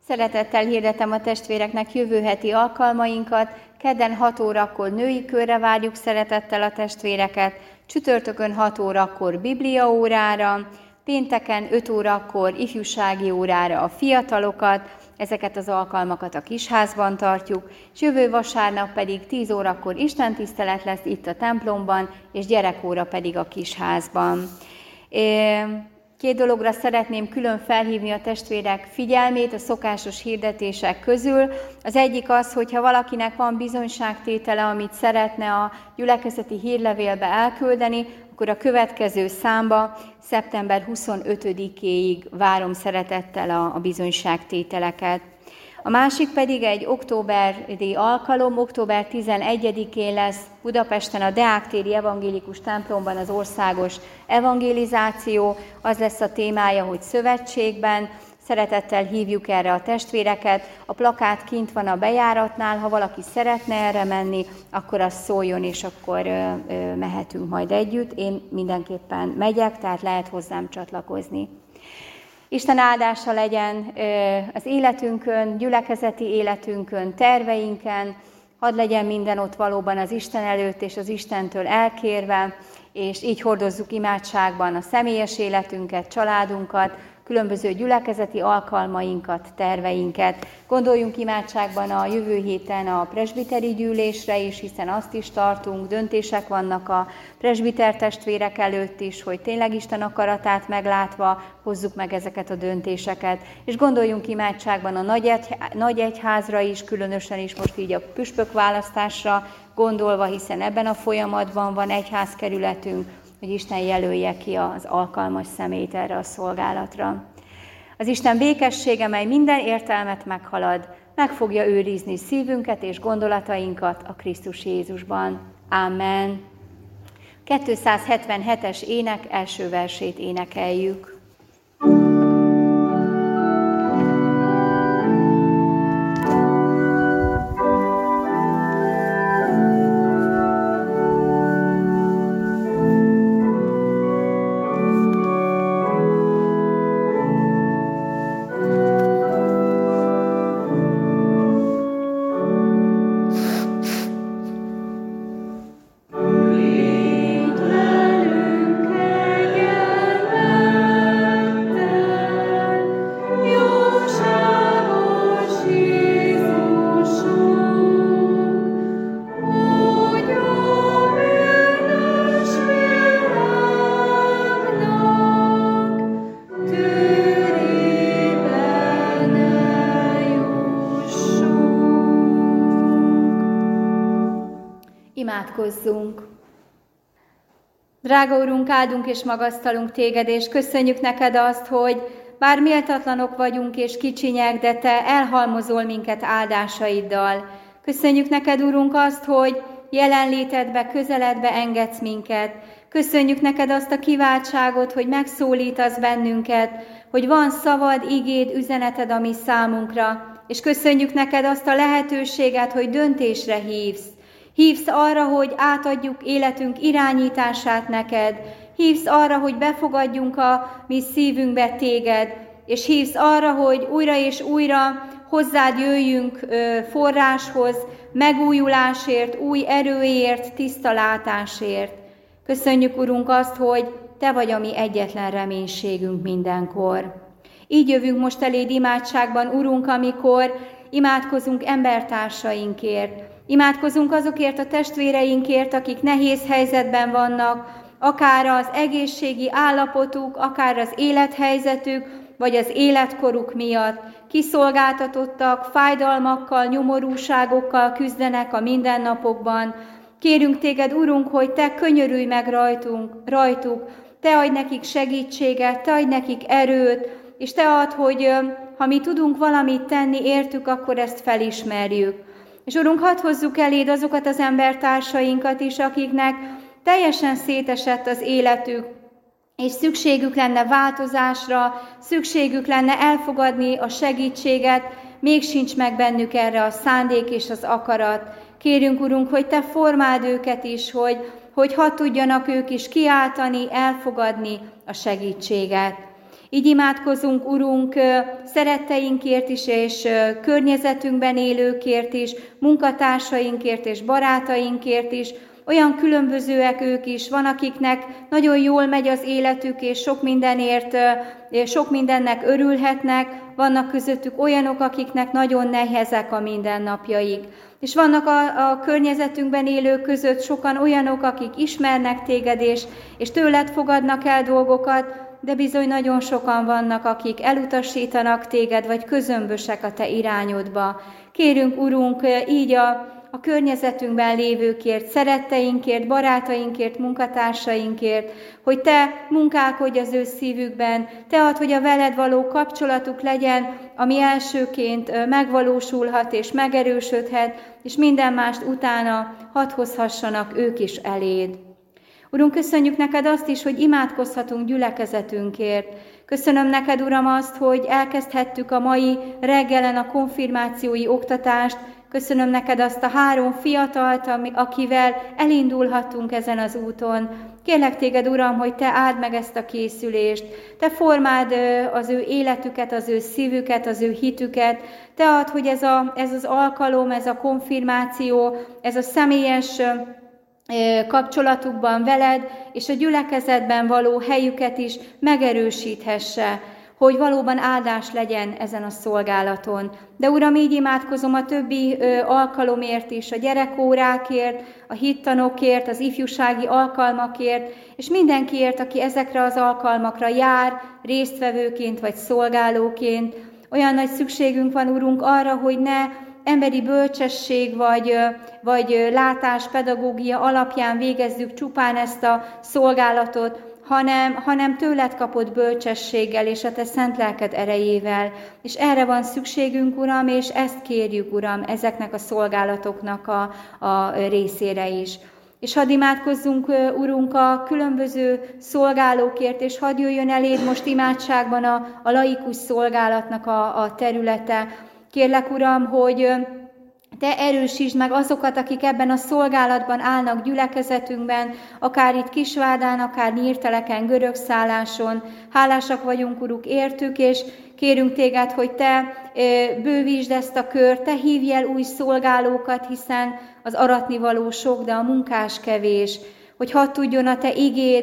[SPEAKER 1] Szeretettel hirdetem a testvéreknek jövő heti alkalmainkat. Kedden hat órakor női körre várjuk szeretettel a testvéreket, csütörtökön hat órakor bibliaórára, pénteken öt órakor ifjúsági órára a fiatalokat, ezeket az alkalmakat a kisházban tartjuk, és jövő vasárnap pedig tíz órakor istentisztelet lesz itt a templomban, és gyerekóra pedig a kisházban. Két dologra szeretném külön felhívni a testvérek figyelmét a szokásos hirdetések közül. Az egyik az, hogyha valakinek van bizonyságtétele, amit szeretne a gyülekezeti hírlevélbe elküldeni, akkor a következő számba szeptember huszonötödikéig várom szeretettel a, a bizonyságtételeket. A másik pedig egy októberi alkalom, október tizenegyedikén lesz Budapesten a Deák téri evangélikus templomban az országos evangelizáció. Az lesz a témája, hogy szövetségben. Szeretettel hívjuk erre a testvéreket. A plakát kint van a bejáratnál, ha valaki szeretne erre menni, akkor az szóljon, és akkor ö, ö, mehetünk majd együtt. Én mindenképpen megyek, tehát lehet hozzám csatlakozni. Isten áldása legyen az életünkön, gyülekezeti életünkön, terveinken, hadd legyen minden ott valóban az Isten előtt és az Istentől elkérve, és így hordozzuk imádságban a személyes életünket, családunkat, különböző gyülekezeti alkalmainkat, terveinket. Gondoljunk imádságban a jövő héten a presbiteri gyűlésre is, hiszen azt is tartunk, döntések vannak a presbiter testvérek előtt is, hogy tényleg Isten akaratát meglátva hozzuk meg ezeket a döntéseket. És gondoljunk imádságban a nagy, egy, nagy egyházra is, különösen is most így a püspök választásra gondolva, hiszen ebben a folyamatban van egyházkerületünk, hogy Isten jelölje ki az alkalmas személyt erre a szolgálatra. Az Isten békessége, mely minden értelmet meghalad, meg fogja őrizni szívünket és gondolatainkat a Krisztus Jézusban. Amen. kétszázhetvenhetes ének első versét énekeljük. Imádkozzunk! Drága Urunk, áldunk és magasztalunk Téged, és köszönjük neked azt, hogy bár méltatlanok vagyunk és kicsinyek, de Te elhalmozol minket áldásaiddal. Köszönjük neked, Urunk, azt, hogy jelenlétedbe, közeledbe engedsz minket. Köszönjük neked azt a kiváltságot, hogy megszólítasz bennünket, hogy van szavad, igéd, üzeneted a mi számunkra, és köszönjük neked azt a lehetőséget, hogy döntésre hívsz. Hívsz arra, hogy átadjuk életünk irányítását neked. Hívsz arra, hogy befogadjunk a mi szívünkbe téged. És hívsz arra, hogy újra és újra hozzád jöjjünk forráshoz, megújulásért, új erőért, tiszta látásért. Köszönjük, Urunk, azt, hogy Te vagy a mi egyetlen reménységünk mindenkor. Így jövünk most eléd imádságban, Urunk, amikor imádkozunk embertársainkért. Imádkozunk azokért a testvéreinkért, akik nehéz helyzetben vannak, akár az egészségi állapotuk, akár az élethelyzetük, vagy az életkoruk miatt. Kiszolgáltatottak, fájdalmakkal, nyomorúságokkal küzdenek a mindennapokban. Kérünk téged, Urunk, hogy Te könyörülj meg rajtunk, rajtuk, Te adj nekik segítséget, Te adj nekik erőt, és Te add, hogy ha mi tudunk valamit tenni értük, akkor ezt felismerjük. És Urunk, hadd hozzuk eléd azokat az embertársainkat is, akiknek teljesen szétesett az életük, és szükségük lenne változásra, szükségük lenne elfogadni a segítséget, még sincs meg bennük erre a szándék és az akarat. Kérünk, Urunk, hogy Te formáld őket is, hogy, hogy hadd tudjanak ők is kiáltani, elfogadni a segítséget. Így imádkozunk, Urunk, szeretteinkért is, és környezetünkben élőkért is, munkatársainkért és barátainkért is. Olyan különbözőek ők is, van, akiknek nagyon jól megy az életük, és sok mindenért, sok mindennek örülhetnek, vannak közöttük olyanok, akiknek nagyon nehezek a mindennapjaik. És vannak a, a környezetünkben élők között sokan olyanok, akik ismernek téged, és, és tőled fogadnak el dolgokat, de bizony nagyon sokan vannak, akik elutasítanak téged, vagy közömbösek a te irányodba. Kérünk, Urunk, így a a környezetünkben lévőkért, szeretteinkért, barátainkért, munkatársainkért, hogy te munkálkodj az ő szívükben, te add, hogy a veled való kapcsolatuk legyen, ami elsőként megvalósulhat és megerősödhet, és minden mást utána hadd hozhassanak ők is eléd. Urunk, köszönjük neked azt is, hogy imádkozhatunk gyülekezetünkért. Köszönöm neked, Uram, azt, hogy elkezdhettük a mai reggelen a konfirmációi oktatást. Köszönöm neked azt a három fiatalt, akivel elindulhattunk ezen az úton. Kérlek téged, Uram, hogy te áld meg ezt a készülést. Te formáld az ő életüket, az ő szívüket, az ő hitüket. Te add, hogy ez, a, ez az alkalom, ez a konfirmáció, ez a személyes kapcsolatukban veled, és a gyülekezetben való helyüket is megerősíthesse, hogy valóban áldás legyen ezen a szolgálaton. De Uram, így imádkozom a többi ö, alkalomért is, a gyerekórákért, a hittanokért, az ifjúsági alkalmakért, és mindenkiért, aki ezekre az alkalmakra jár, résztvevőként vagy szolgálóként. Olyan nagy szükségünk van, Urunk, arra, hogy ne emberi bölcsesség vagy, vagy látás, pedagógia alapján végezzük csupán ezt a szolgálatot, hanem, hanem tőled kapott bölcsességgel és a te szent lelked erejével. És erre van szükségünk, Uram, és ezt kérjük, Uram, ezeknek a szolgálatoknak a, a részére is. És hadd imádkozzunk, Urunk, a különböző szolgálókért, és hadd jöjjön eléd most imádságban a, a laikus szolgálatnak a, a területe. Kérlek, Uram, hogy te erősítsd meg azokat, akik ebben a szolgálatban állnak gyülekezetünkben, akár itt Kisvádán, akár Nyírteleken, Görögszálláson. Hálásak vagyunk, Uruk, értük, és kérünk téged, hogy te bővítsd ezt a kört, te hívj el új szolgálókat, hiszen az aratnivaló sok, de a munkás kevés. Hogy hadd tudjon a te igéd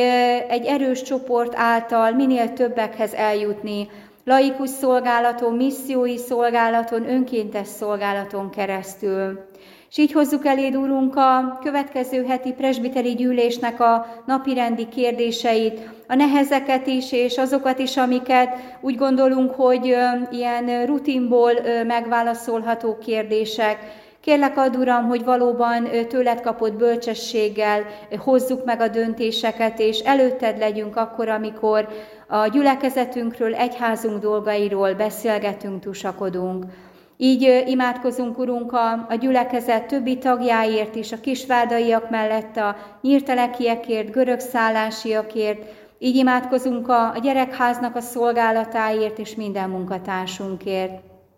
[SPEAKER 1] egy erős csoport által minél többekhez eljutni. Laikus szolgálaton, missziói szolgálaton, önkéntes szolgálaton keresztül. És így hozzuk eléd, Urunk, a következő heti presbiteri gyűlésnek a napirendi kérdéseit, a nehezeket is, és azokat is, amiket úgy gondolunk, hogy ilyen rutinból megválaszolható kérdések. Kérlek, add, Uram, hogy valóban tőled kapott bölcsességgel hozzuk meg a döntéseket, és előtted legyünk akkor, amikor a gyülekezetünkről, egyházunk dolgairól beszélgetünk, tusakodunk. Így imádkozunk, Urunk, a, a gyülekezet többi tagjáért is, a kisvádaiak mellett, a nyírtelekiekért, görögszállásiakért. Így imádkozunk a, a gyerekháznak a szolgálatáért és minden munkatársunkért.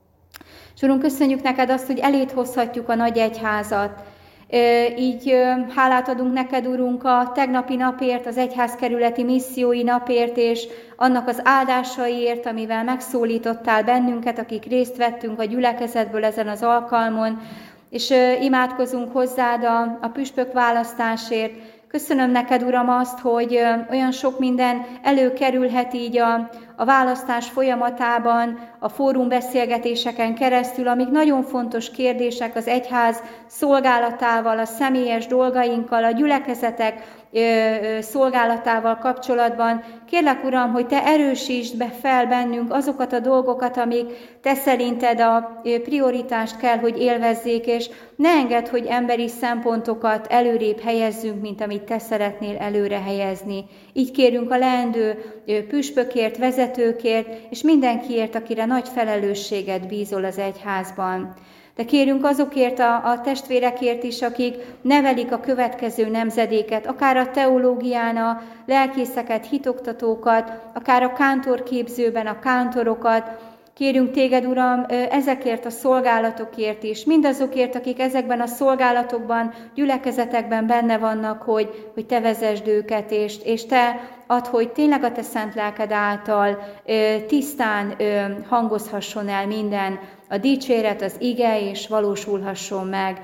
[SPEAKER 1] És Urunk, köszönjük neked azt, hogy eléd hozhatjuk a nagy egyházat. Így hálát adunk neked, Urunk, a tegnapi napért, az egyházkerületi missziói napért, és annak az áldásaiért, amivel megszólítottál bennünket, akik részt vettünk a gyülekezetből ezen az alkalmon, és imádkozunk hozzád a, a püspök választásért. Köszönöm neked, Uram, azt, hogy olyan sok minden előkerülhet így a, a választás folyamatában, a fórumbeszélgetéseken keresztül, amik nagyon fontos kérdések az egyház szolgálatával, a személyes dolgainkkal, a gyülekezetek szolgálatával kapcsolatban. Kérlek, Uram, hogy te erősítsd be fel bennünk azokat a dolgokat, amik te szerinted a prioritást kell, hogy élvezzék, és ne engedd, hogy emberi szempontokat előrébb helyezzünk, mint amit te szeretnél előre helyezni. Így kérünk a leendő püspökért, vezetőkért, és mindenkiért, akire nagy felelősséget bízol az egyházban. De kérünk azokért a, a testvérekért is, akik nevelik a következő nemzedéket, akár a teológián, a lelkészeket, hitoktatókat, akár a kántorképzőben a kántorokat. Kérünk téged, Uram, ezekért a szolgálatokért is, mindazokért, akik ezekben a szolgálatokban, gyülekezetekben benne vannak, hogy, hogy te vezesd őket, és, és te add, hogy tényleg a te szent lelked által tisztán hangozhasson el minden, a dicséret, az ige, és valósulhasson meg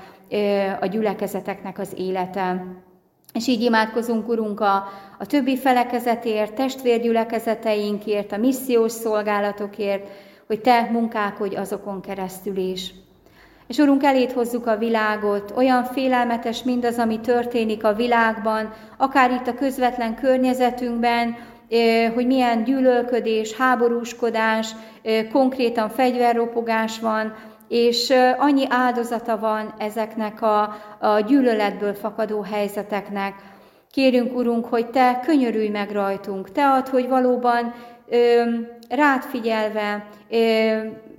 [SPEAKER 1] a gyülekezeteknek az élete. És így imádkozunk, Urunk, a, a többi felekezetért, testvérgyülekezeteinkért, a missziós szolgálatokért, hogy te munkálkodj azokon keresztül is. És Urunk, eléd hozzuk a világot, olyan félelmetes mindaz, ami történik a világban, akár itt a közvetlen környezetünkben, hogy milyen gyűlölködés, háborúskodás, konkrétan fegyverropogás van, és annyi áldozata van ezeknek a, a gyűlöletből fakadó helyzeteknek. Kérünk, Urunk, hogy te könyörülj meg rajtunk, te add, hogy valóban ö, rád figyelve ö,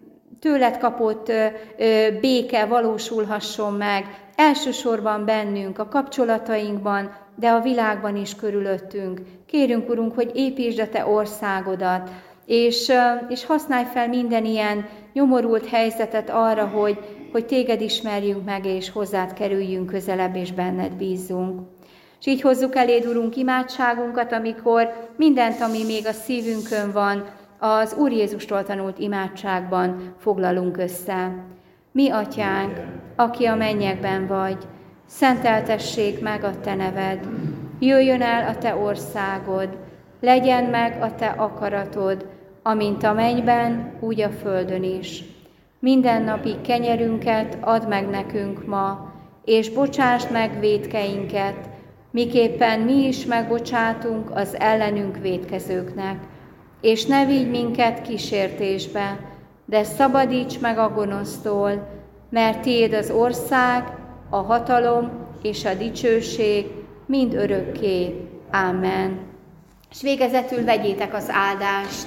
[SPEAKER 1] tőled kapott ö, ö, béke valósulhasson meg, elsősorban bennünk, a kapcsolatainkban, de a világban is körülöttünk. Kérünk, Urunk, hogy építsd a te országodat, és, és használj fel minden ilyen nyomorult helyzetet arra, hogy, hogy téged ismerjünk meg, és hozzád kerüljünk közelebb, és benned bízzunk. És így hozzuk eléd, Urunk, imádságunkat, amikor mindent, ami még a szívünkön van, az Úr Jézustól tanult imádságban foglalunk össze. Mi, Atyánk, aki a mennyekben vagy, szenteltessék meg a te neved, jöjjön el a te országod, legyen meg a te akaratod, amint a mennyben, úgy a földön is. Mindennapi kenyerünket add meg nekünk ma, és bocsásd meg vétkeinket, miképpen mi is megbocsátunk az ellenünk vétkezőknek. És ne vigy minket kísértésbe, de szabadíts meg a gonosztól, mert tiéd az ország, a hatalom és a dicsőség mind örökké. Ámen. És végezetül vegyétek az áldást.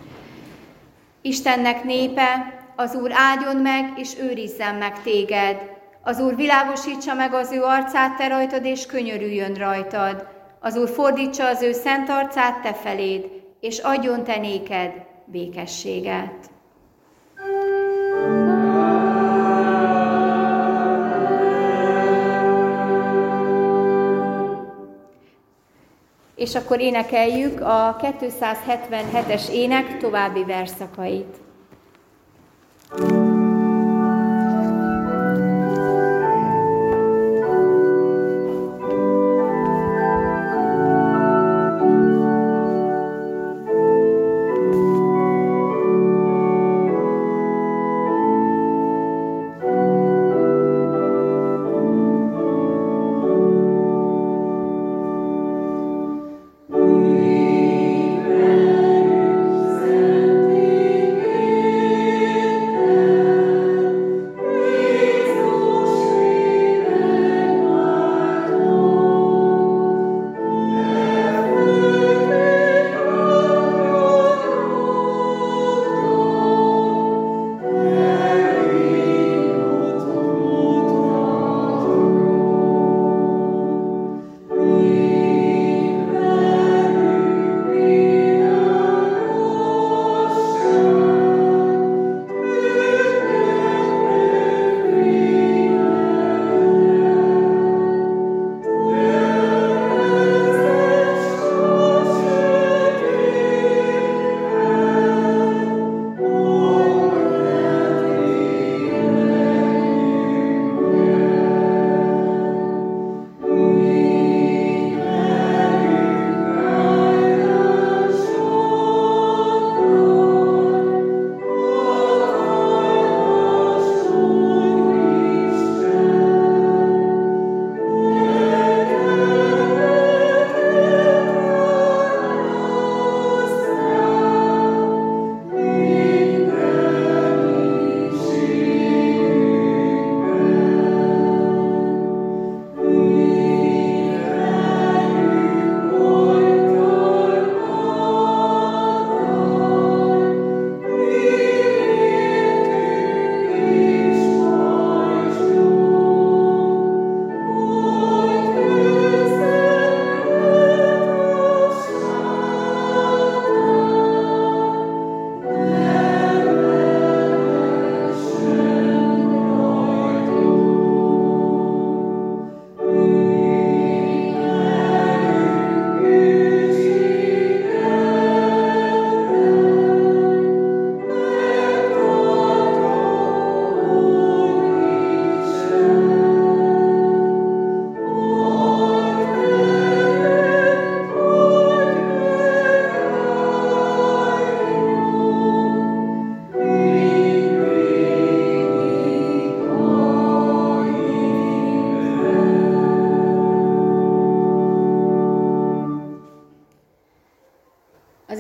[SPEAKER 1] Istennek népe, az Úr áldjon meg, és őrizzen meg téged. Az Úr világosítsa meg az ő arcát te rajtad, és könyörüljön rajtad. Az Úr fordítsa az ő szent arcát te feléd, és adjon te néked békességet. És akkor énekeljük a kétszázhetvenhetes ének további versszakait.
[SPEAKER 2] We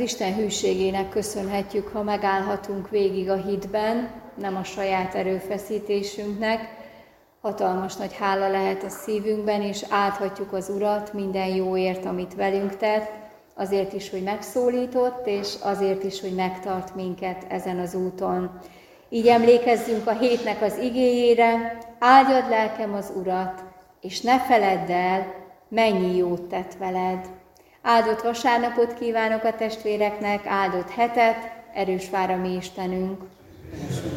[SPEAKER 1] Isten hűségének köszönhetjük, ha megállhatunk végig a hitben, nem a saját erőfeszítésünknek. Hatalmas nagy hála lehet a szívünkben, és áthatjuk az Urat minden jóért, amit velünk tett, azért is, hogy megszólított, és azért is, hogy megtart minket ezen az úton. Így emlékezzünk a hétnek az igéjére, áldjad lelkem az Urat, és ne feledd el, mennyi jót tett veled. Áldott vasárnapot kívánok a testvéreknek, áldott hetet, erős vár a mi Istenünk.